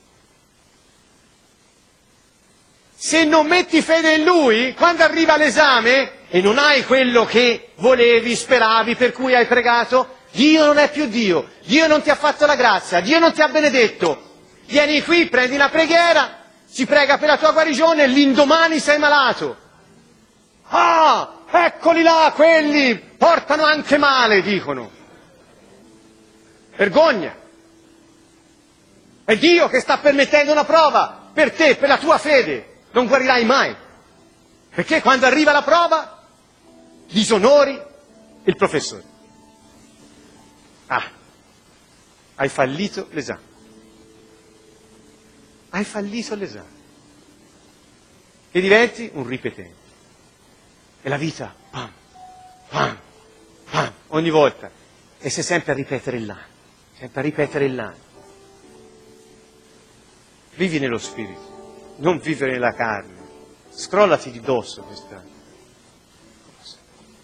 Speaker 1: Se non metti fede in Lui, quando arriva l'esame e non hai quello che volevi, speravi, per cui hai pregato, Dio non è più Dio, Dio non ti ha fatto la grazia, Dio non ti ha benedetto. Vieni qui, prendi una preghiera, si prega per la tua guarigione e l'indomani sei malato. Ah, eccoli là, quelli portano anche male, dicono. Vergogna. È Dio che sta permettendo una prova per te, per la tua fede. Non guarirai mai. Perché quando arriva la prova, disonori il professore. Ah, hai fallito l'esame. Hai fallito l'esame. E diventi un ripetente. E la vita, pam, pam, pam, ogni volta. E sei sempre a ripetere l'anno. Sempre a ripetere l'anno. Vivi nello spirito. Non vivere nella carne. Scrollati di dosso questa cosa.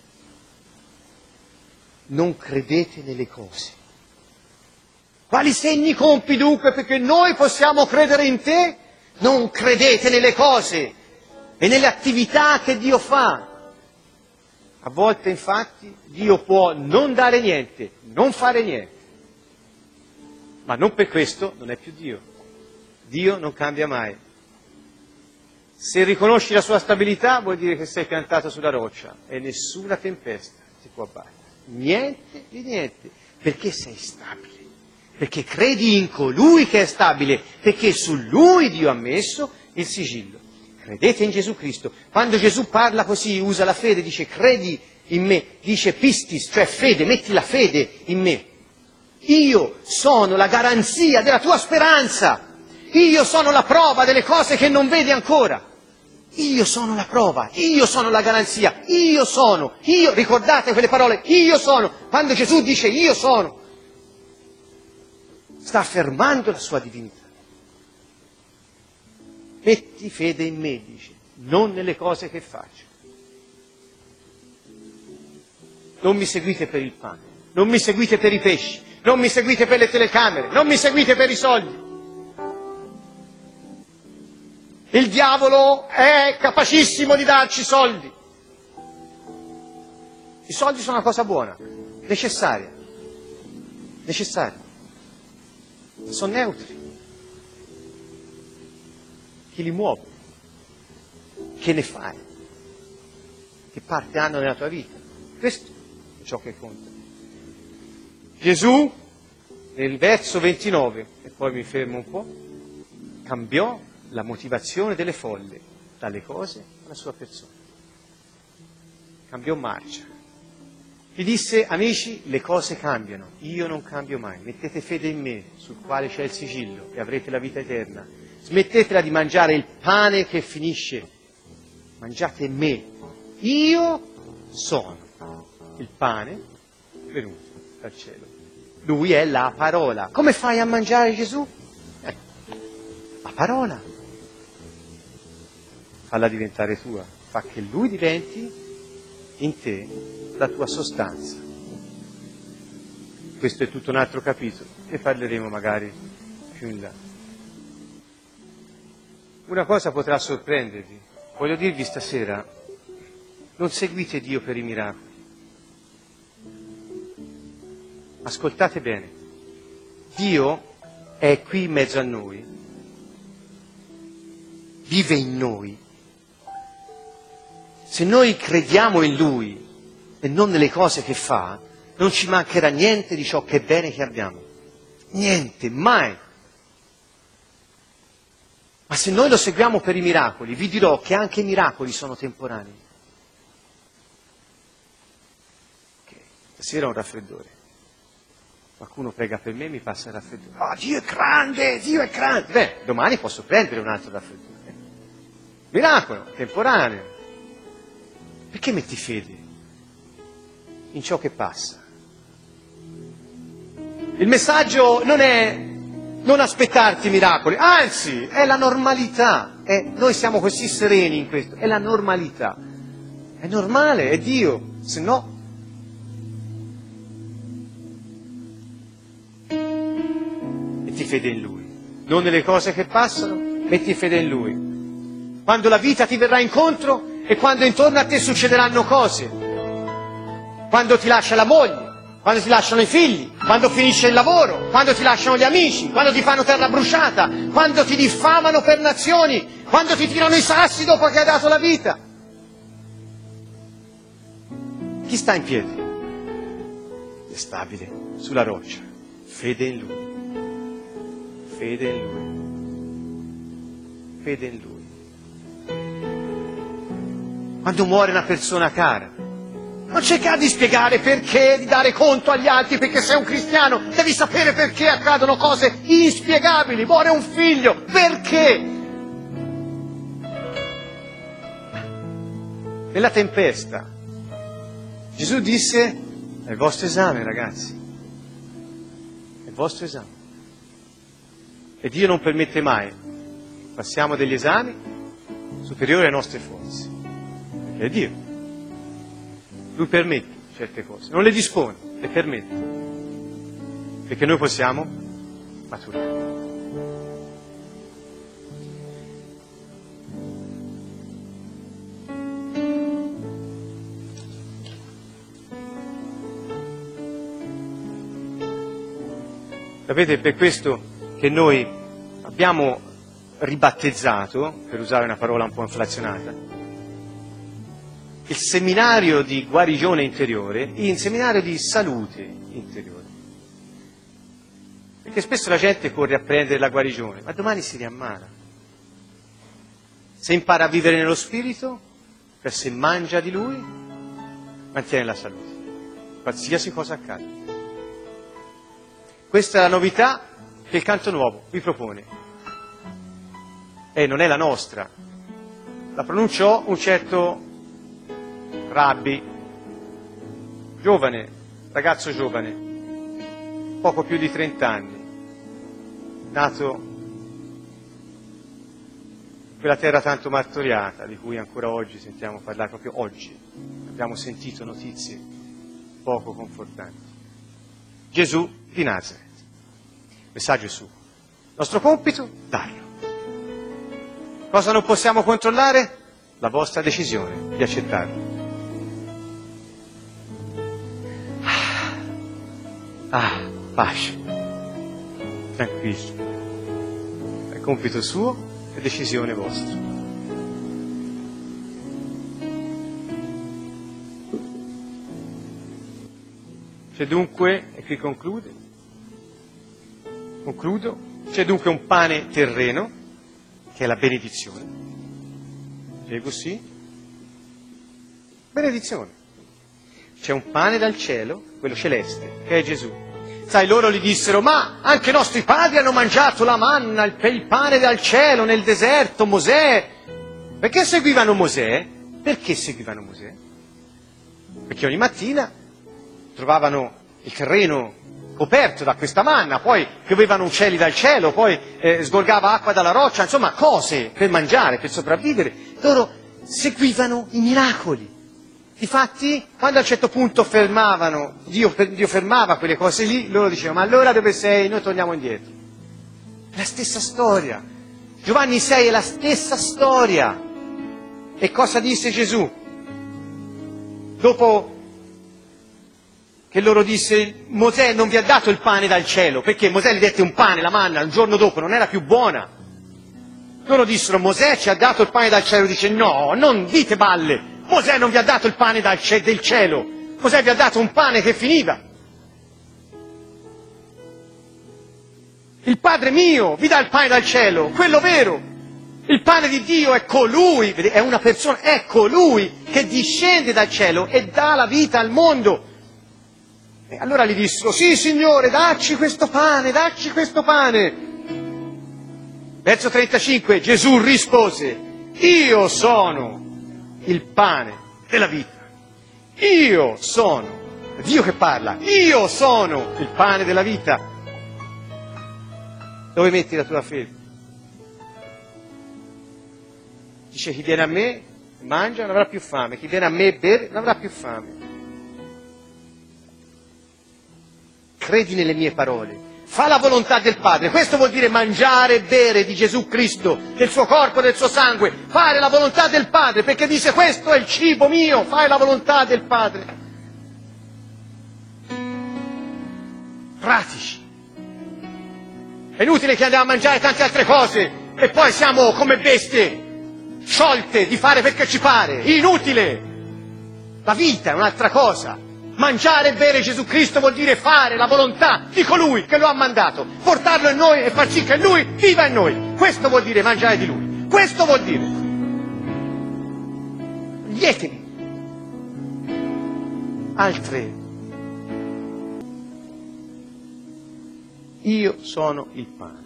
Speaker 1: Non credete nelle cose. Quali segni compi dunque perché noi possiamo credere in te? Non credete nelle cose e nelle attività che Dio fa. A volte infatti Dio può non dare niente, non fare niente. Ma non per questo non è più Dio. Dio non cambia mai. Se riconosci la sua stabilità vuol dire che sei piantato sulla roccia e nessuna tempesta ti può abbattere. Niente di niente, perché sei stabile, perché credi in colui che è stabile, perché su lui Dio ha messo il sigillo. Credete in Gesù Cristo. Quando Gesù parla così, usa la fede, dice credi in me, dice pistis, cioè fede, metti la fede in me. Io sono la garanzia della tua speranza. Io sono la prova delle cose che non vedi ancora. Io sono la prova, io sono la garanzia, io, ricordate quelle parole, io sono. Quando Gesù dice io sono, sta affermando la sua divinità. Metti fede in me, dice, non nelle cose che faccio. Non mi seguite per il pane, non mi seguite per i pesci, non mi seguite per le telecamere, non mi seguite per i soldi. Il diavolo è capacissimo di darci soldi. I soldi sono una cosa buona, necessaria. Sono neutri. Chi li muove? Che ne fai? Che parte hanno nella tua vita? Questo è ciò che conta. Gesù, nel verso 29, e poi mi fermo un po', cambiò la motivazione delle folle dalle cose alla sua persona. Cambiò marcia. Gli disse, amici, le cose cambiano, io non cambio mai, mettete fede in me, sul quale c'è il sigillo, e avrete la vita eterna. Smettetela di mangiare il pane che finisce, mangiate me. Io sono il pane venuto dal cielo. Lui è la parola. Come fai a mangiare Gesù? La parola. Falla diventare tua, fa che lui diventi in te la tua sostanza. Questo è tutto un altro capitolo, ne parleremo magari più in là. Una cosa potrà sorprendervi, voglio dirvi stasera, non seguite Dio per i miracoli. Ascoltate bene, Dio è qui in mezzo a noi, vive in noi. Se noi crediamo in Lui e non nelle cose che fa, non ci mancherà niente di ciò che è bene che abbiamo. Niente, mai. Ma se noi lo seguiamo per i miracoli, vi dirò che anche i miracoli sono temporanei. Okay. Stasera ho un raffreddore. Qualcuno prega per me e mi passa il raffreddore. Oh, Dio è grande, Dio è grande. Beh, domani posso prendere un altro raffreddore. Miracolo, temporaneo. Perché metti fede in ciò che passa? Il messaggio non è non aspettarti miracoli, anzi, è la normalità. Noi siamo così sereni in questo, è la normalità. È normale, è Dio, se no... Metti fede in Lui, non nelle cose che passano, metti fede in Lui. Quando la vita ti verrà incontro e quando intorno a te succederanno cose, quando ti lascia la moglie, quando ti lasciano i figli, quando finisce il lavoro, quando ti lasciano gli amici, quando ti fanno terra bruciata, quando ti diffamano per nazioni, quando ti tirano i sassi dopo che hai dato la vita. Chi sta in piedi? È stabile, sulla roccia, fede in Lui, fede in Lui, fede in Lui. Quando muore una persona cara, non cercare di spiegare perché, di dare conto agli altri, perché sei un cristiano, devi sapere perché accadono cose inspiegabili. Muore un figlio, perché? Nella tempesta, Gesù disse, è il vostro esame, ragazzi, è il vostro esame. E Dio non permette mai, passiamo degli esami superiori alle nostre forze. Perché è Dio. Lui permette certe cose, non le dispone, le permette, perché noi possiamo maturare. Sapete, è per questo che noi abbiamo ribattezzato, per usare una parola un po' inflazionata, il seminario di guarigione interiore in seminario di salute interiore. Perché spesso la gente corre a prendere la guarigione, ma domani si riammala. Se impara a vivere nello Spirito, cioè se mangia di Lui, mantiene la salute, qualsiasi cosa accada. Questa è la novità che il canto nuovo vi propone. E non è la nostra. La pronunciò un certo rabbi, giovane, ragazzo giovane, poco più di 30 anni, nato in quella terra tanto martoriata, di cui ancora oggi sentiamo parlare, proprio oggi abbiamo sentito notizie poco confortanti. Gesù di Nazareth. Il messaggio è suo. Il nostro compito? Darlo. Cosa non possiamo controllare? La vostra decisione di accettarlo. Pace. Tranquillo. È compito suo e decisione vostra. C'è dunque, e qui concludo, c'è dunque un pane terreno, che è la benedizione. Leggo sì? Benedizione. C'è un pane dal cielo, quello celeste, che è Gesù. Sai, loro gli dissero, ma anche i nostri padri hanno mangiato la manna, il pane dal cielo, nel deserto, Mosè. Perché seguivano Mosè? Perché seguivano Mosè? Perché ogni mattina trovavano il terreno coperto da questa manna, poi piovevano uccelli dal cielo, poi sgorgava acqua dalla roccia, insomma cose per mangiare, per sopravvivere. Loro seguivano i miracoli. Difatti, quando a un certo punto fermavano, Dio fermava quelle cose lì, loro dicevano, ma allora dove sei? Noi torniamo indietro. È la stessa storia. Giovanni 6 è la stessa storia. E cosa disse Gesù? Dopo che loro disse, Mosè non vi ha dato il pane dal cielo, perché Mosè gli dette un pane, la manna, il giorno dopo non era più buona. Loro dissero, Mosè ci ha dato il pane dal cielo, dice, no, non dite balle, Mosè non vi ha dato il pane del cielo, Mosè vi ha dato un pane che finiva. Il Padre mio vi dà il pane dal cielo, quello vero. Il pane di Dio è colui, è una persona, è colui che discende dal cielo e dà la vita al mondo. E allora gli dissero, sì Signore, dacci questo pane, dacci questo pane. Verso 35, Gesù rispose, io sono il pane della vita. Io sono, è Dio che parla, io sono il pane della vita. Dove metti la tua fede? Dice, chi viene a me mangia non avrà più fame, chi viene a me bere non avrà più fame. Credi nelle mie parole, fa la volontà del Padre. Questo vuol dire mangiare e bere di Gesù Cristo, del suo corpo e del suo sangue, fare la volontà del Padre, perché dice questo è il cibo mio, fai la volontà del Padre. Pratici. È inutile che andiamo a mangiare tante altre cose e poi siamo come bestie, sciolte di fare perché ci pare. Inutile. La vita è un'altra cosa. Mangiare e bere Gesù Cristo vuol dire fare la volontà di colui che lo ha mandato, portarlo in noi e far sì che Lui viva in noi. Questo vuol dire mangiare di Lui. Questo vuol dire. Lietemi. Altre. Io sono il pane.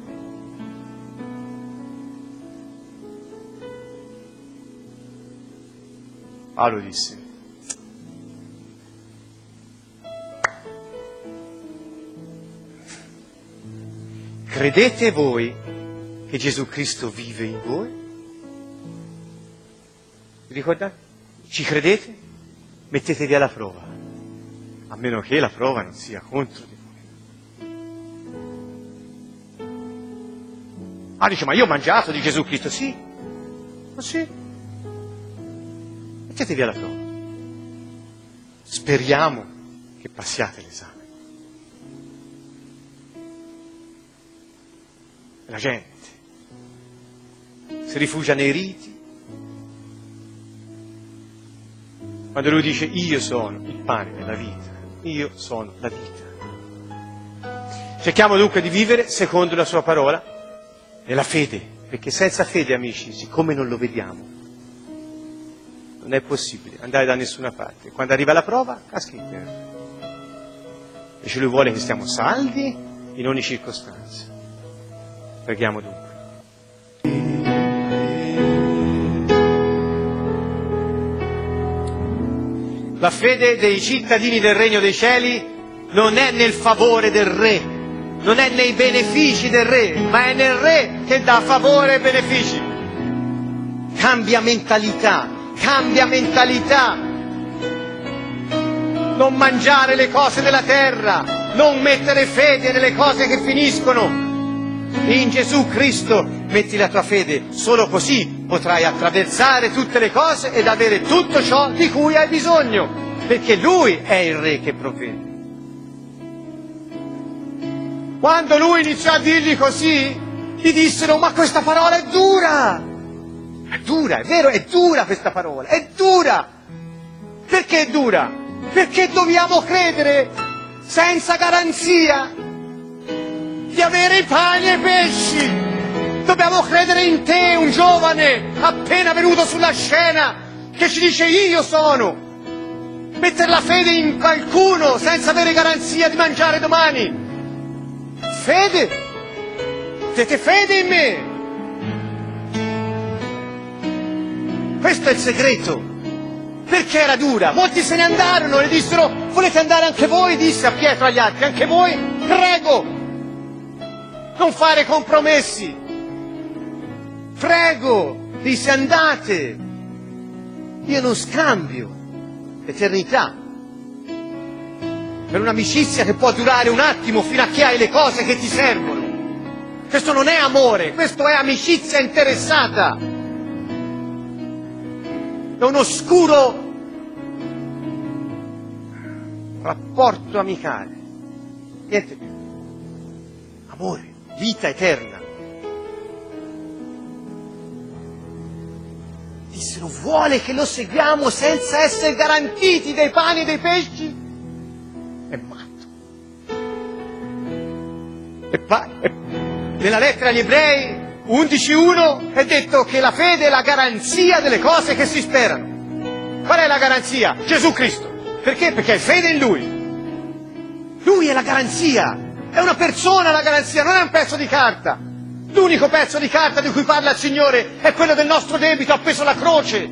Speaker 1: Paolo disse, credete voi che Gesù Cristo vive in voi? Vi ricordate? Ci credete? Mettetevi alla prova, a meno che la prova non sia contro di voi. Ah, dice, ma io ho mangiato di Gesù Cristo. Sì, sì. Mettetevi alla prova. Speriamo che passiate l'esame. La gente si rifugia nei riti. Quando lui dice io sono il pane della vita, io sono la vita. Cerchiamo dunque di vivere secondo la sua parola, nella fede, perché senza fede, amici, siccome non lo vediamo, non è possibile andare da nessuna parte. Quando arriva la prova, caschi in terra. Invece lui vuole che stiamo saldi in ogni circostanza. Preghiamo dunque. La fede dei cittadini del Regno dei Cieli non è nel favore del Re, non è nei benefici del Re, ma è nel Re che dà favore e benefici. Cambia mentalità, cambia mentalità. Non mangiare le cose della terra, non mettere fede nelle cose che finiscono. In Gesù Cristo metti la tua fede, solo così potrai attraversare tutte le cose ed avere tutto ciò di cui hai bisogno, perché Lui è il Re che provvede. Quando Lui iniziò a dirgli così, gli dissero: ma questa parola è dura! È dura, è vero, è dura questa parola, è dura! Perché è dura? Perché dobbiamo credere senza garanzia di avere i pani e i pesci. Dobbiamo credere in te, un giovane appena venuto sulla scena, che ci dice io sono. Mettere la fede in qualcuno senza avere garanzia di mangiare domani. Fede. Avete fede in me. Questo è il segreto. Perché era dura? Molti se ne andarono e dissero: volete andare anche voi? Disse a Pietro e agli altri: anche voi? Prego, non fare compromessi. Prego, disse: andate. Io non scambio l'eternità per un'amicizia che può durare un attimo fino a che hai le cose che ti servono. Questo non è amore, questo è amicizia interessata. È un oscuro rapporto amicale, niente più. Amore, vita eterna. Dissero: vuole che lo seguiamo senza essere garantiti dei pani e dei pesci? È matto. Nella lettera agli Ebrei 11.1 è detto che la fede è la garanzia delle cose che si sperano. Qual è la garanzia? Gesù Cristo. Perché? Perché hai fede in Lui. Lui è la garanzia. È una persona la garanzia, non è un pezzo di carta. L'unico pezzo di carta di cui parla il Signore è quello del nostro debito appeso alla croce.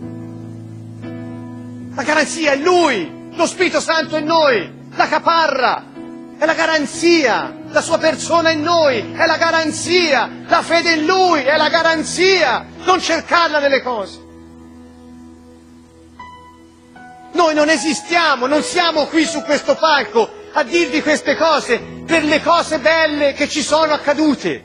Speaker 1: La garanzia è Lui, lo Spirito Santo è in noi, la caparra è la garanzia, la sua persona in noi è la garanzia, la fede in Lui è la garanzia, non cercarla nelle cose. Noi non esistiamo, non siamo qui su questo palco a dirvi queste cose per le cose belle che ci sono accadute.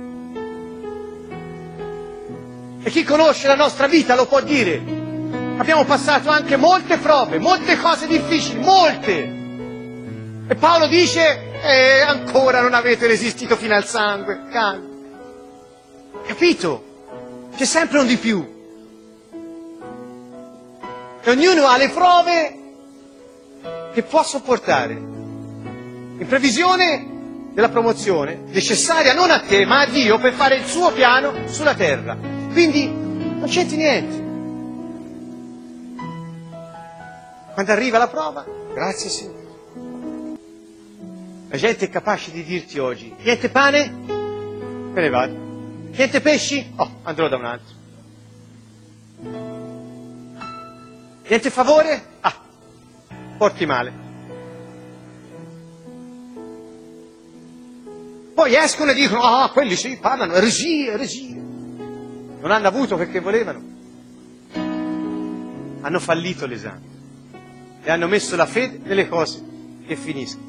Speaker 1: E chi conosce la nostra vita lo può dire. Abbiamo passato anche molte prove, molte cose difficili, molte. E Paolo dice: ancora non avete resistito fino al sangue. Calma. Capito? C'è sempre un di più. E ognuno ha le prove che può sopportare, in previsione della promozione necessaria non a te ma a Dio per fare il suo piano sulla terra. Quindi non c'entri niente. Quando arriva la prova, grazie Signore. La gente è capace di dirti oggi: niente pane? Me ne vado. Niente pesci? Oh, andrò da un altro. Niente favore? Ah, porti male. Poi escono e dicono: ah, quelli sì, parlano, eresie, eresie. Non hanno avuto perché volevano. Hanno fallito l'esame e hanno messo la fede nelle cose che finiscono.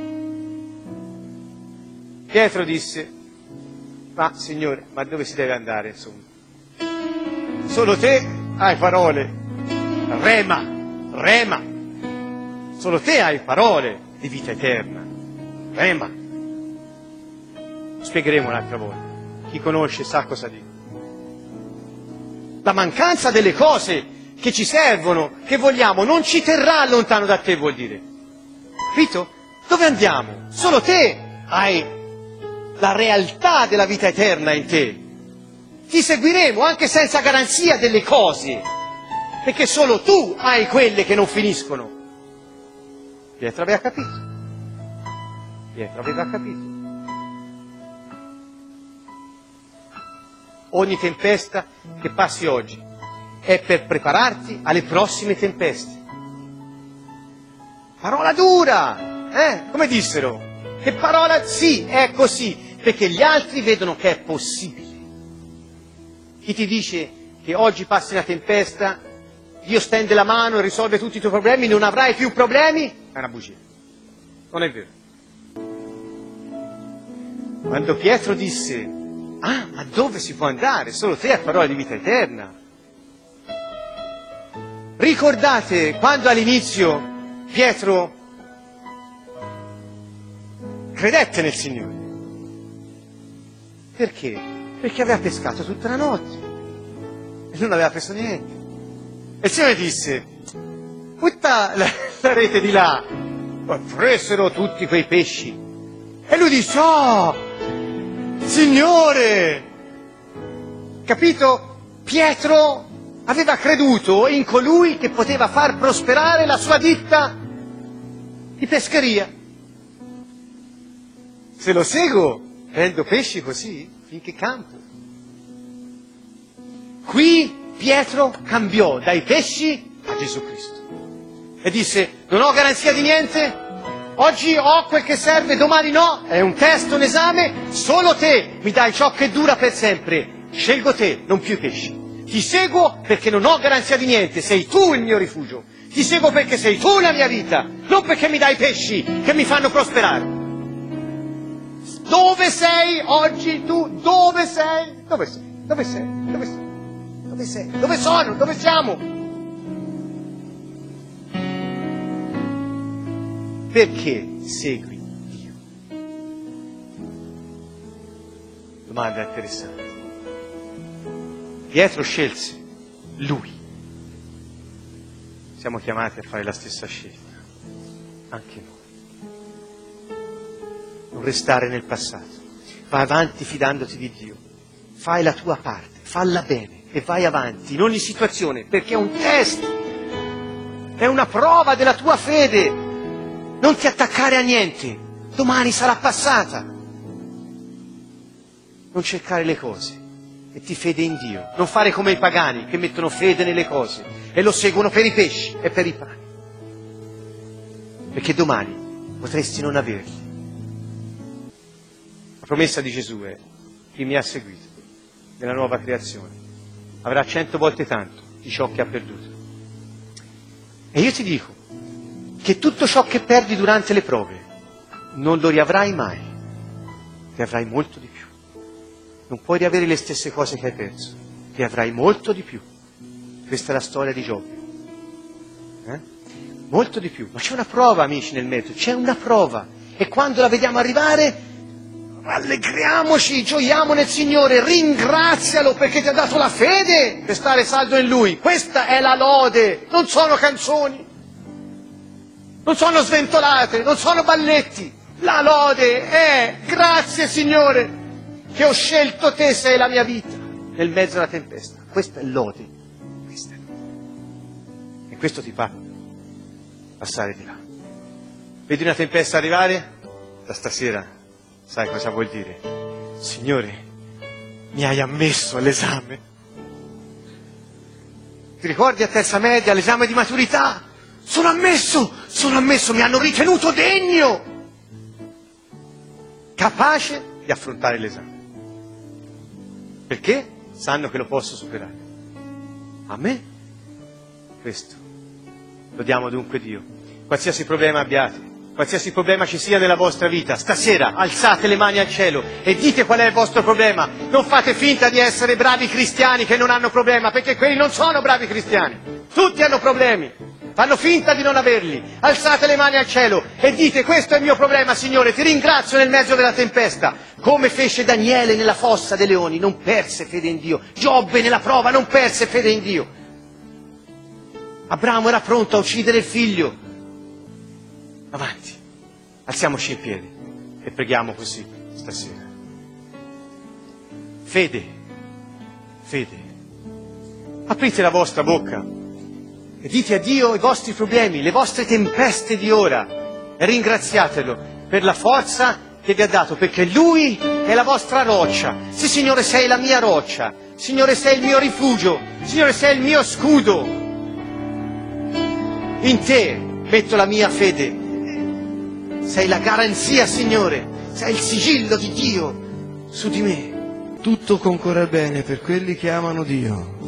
Speaker 1: Pietro disse: ma Signore, ma dove si deve andare insomma? Solo te hai parole, rema, rema. Solo te hai parole di vita eterna, rema. Spiegheremo un'altra volta. Chi conosce sa cosa dico. La mancanza delle cose che ci servono, che vogliamo, non ci terrà lontano da te, vuol dire. Capito? Dove andiamo? Solo te hai la realtà della vita eterna in te. Ti seguiremo anche senza garanzia delle cose, perché solo tu hai quelle che non finiscono. Pietro aveva capito. Pietro aveva capito. Ogni tempesta che passi oggi è per prepararti alle prossime tempeste. Parola dura, come dissero? Che parola? Sì, è così, perché gli altri vedono che è possibile. Chi ti dice che oggi passi una tempesta, Dio stende la mano e risolve tutti i tuoi problemi, non avrai più problemi, è una bugia. Non è vero. Quando Pietro disse, ma dove si può andare? Solo te hai parole di vita eterna. Ricordate quando all'inizio Pietro credette nel Signore? Perché? Perché aveva pescato tutta la notte e non aveva preso niente. E il Signore disse, butta la rete di là. Presero tutti quei pesci. E lui disse, Signore! Capito? Pietro aveva creduto in colui che poteva far prosperare la sua ditta di pescheria. Se lo seguo, prendo pesci così, finché campo. Qui Pietro cambiò dai pesci a Gesù Cristo. E disse, non ho garanzia di niente, oggi ho quel che serve, domani no, è un test, un esame, solo te mi dai ciò che dura per sempre. Scelgo te, non più i pesci. Ti seguo perché non ho garanzia di niente, sei tu il mio rifugio. Ti seguo perché sei tu la mia vita, non perché mi dai pesci che mi fanno prosperare. Dove sei oggi tu? Dove sei? Dove sei? Dove sei? Dove sei? Dove sei? Dove sono? Dove siamo? Perché segui Dio? Domanda interessante. Pietro scelse Lui. Siamo chiamati a fare la stessa scelta, anche noi. Non restare nel passato. Vai avanti fidandoti di Dio. Fai la tua parte, falla bene e vai avanti in ogni situazione, perché è un test, è una prova della tua fede. Non ti attaccare a niente, domani sarà passata. Non cercare le cose, metti fede in Dio. Non fare come i pagani che mettono fede nelle cose e lo seguono per i pesci e per i pani, perché domani potresti non averli. La promessa di Gesù è: chi mi ha seguito nella nuova creazione avrà 100 volte tanto di ciò che ha perduto. E io ti dico che tutto ciò che perdi durante le prove non lo riavrai mai, riavrai molto di più. Non puoi riavere le stesse cose che hai perso, riavrai molto di più. Questa è la storia di Giobbe. Molto di più. Ma c'è una prova, amici, nel mezzo, c'è una prova. E quando la vediamo arrivare, allegriamoci, gioiamo nel Signore, ringrazialo perché ti ha dato la fede per stare saldo in Lui. Questa è la lode, non sono canzoni, non sono sventolate, non sono balletti. La lode è: grazie Signore che ho scelto te, sei la mia vita nel mezzo della tempesta. Questa è lode, questa è lode. E questo ti fa passare di là. Vedi una tempesta arrivare? Da stasera sai cosa vuol dire? Signore, mi hai ammesso all'esame. Ti ricordi a terza media, all'esame di maturità? Sono ammesso, mi hanno ritenuto degno, capace di affrontare l'esame. Perché? Sanno che lo posso superare. A me? Questo. Lodiamo dunque Dio. Qualsiasi problema abbiate, qualsiasi problema ci sia nella vostra vita, stasera alzate le mani al cielo e dite qual è il vostro problema. Non fate finta di essere bravi cristiani che non hanno problema, perché quelli non sono bravi cristiani. Tutti hanno problemi. fanno finta di non averli. Alzate le mani al cielo e dite: questo è il mio problema, Signore, ti ringrazio nel mezzo della tempesta. Come fece Daniele nella fossa dei leoni, non perse fede in Dio. Giobbe nella prova non perse fede in Dio. Abramo era pronto a uccidere il figlio. Avanti, alziamoci in piedi e preghiamo così stasera. Fede, fede. Aprite la vostra bocca e dite a Dio i vostri problemi, le vostre tempeste di ora, e ringraziatelo per la forza che vi ha dato, perché Lui è la vostra roccia. Sì, Signore, sei la mia roccia. Signore, sei il mio rifugio. Signore, sei il mio scudo. In te metto la mia fede. Sei la garanzia, Signore. Sei il sigillo di Dio su di me.
Speaker 2: Tutto concorre al bene per quelli che amano Dio.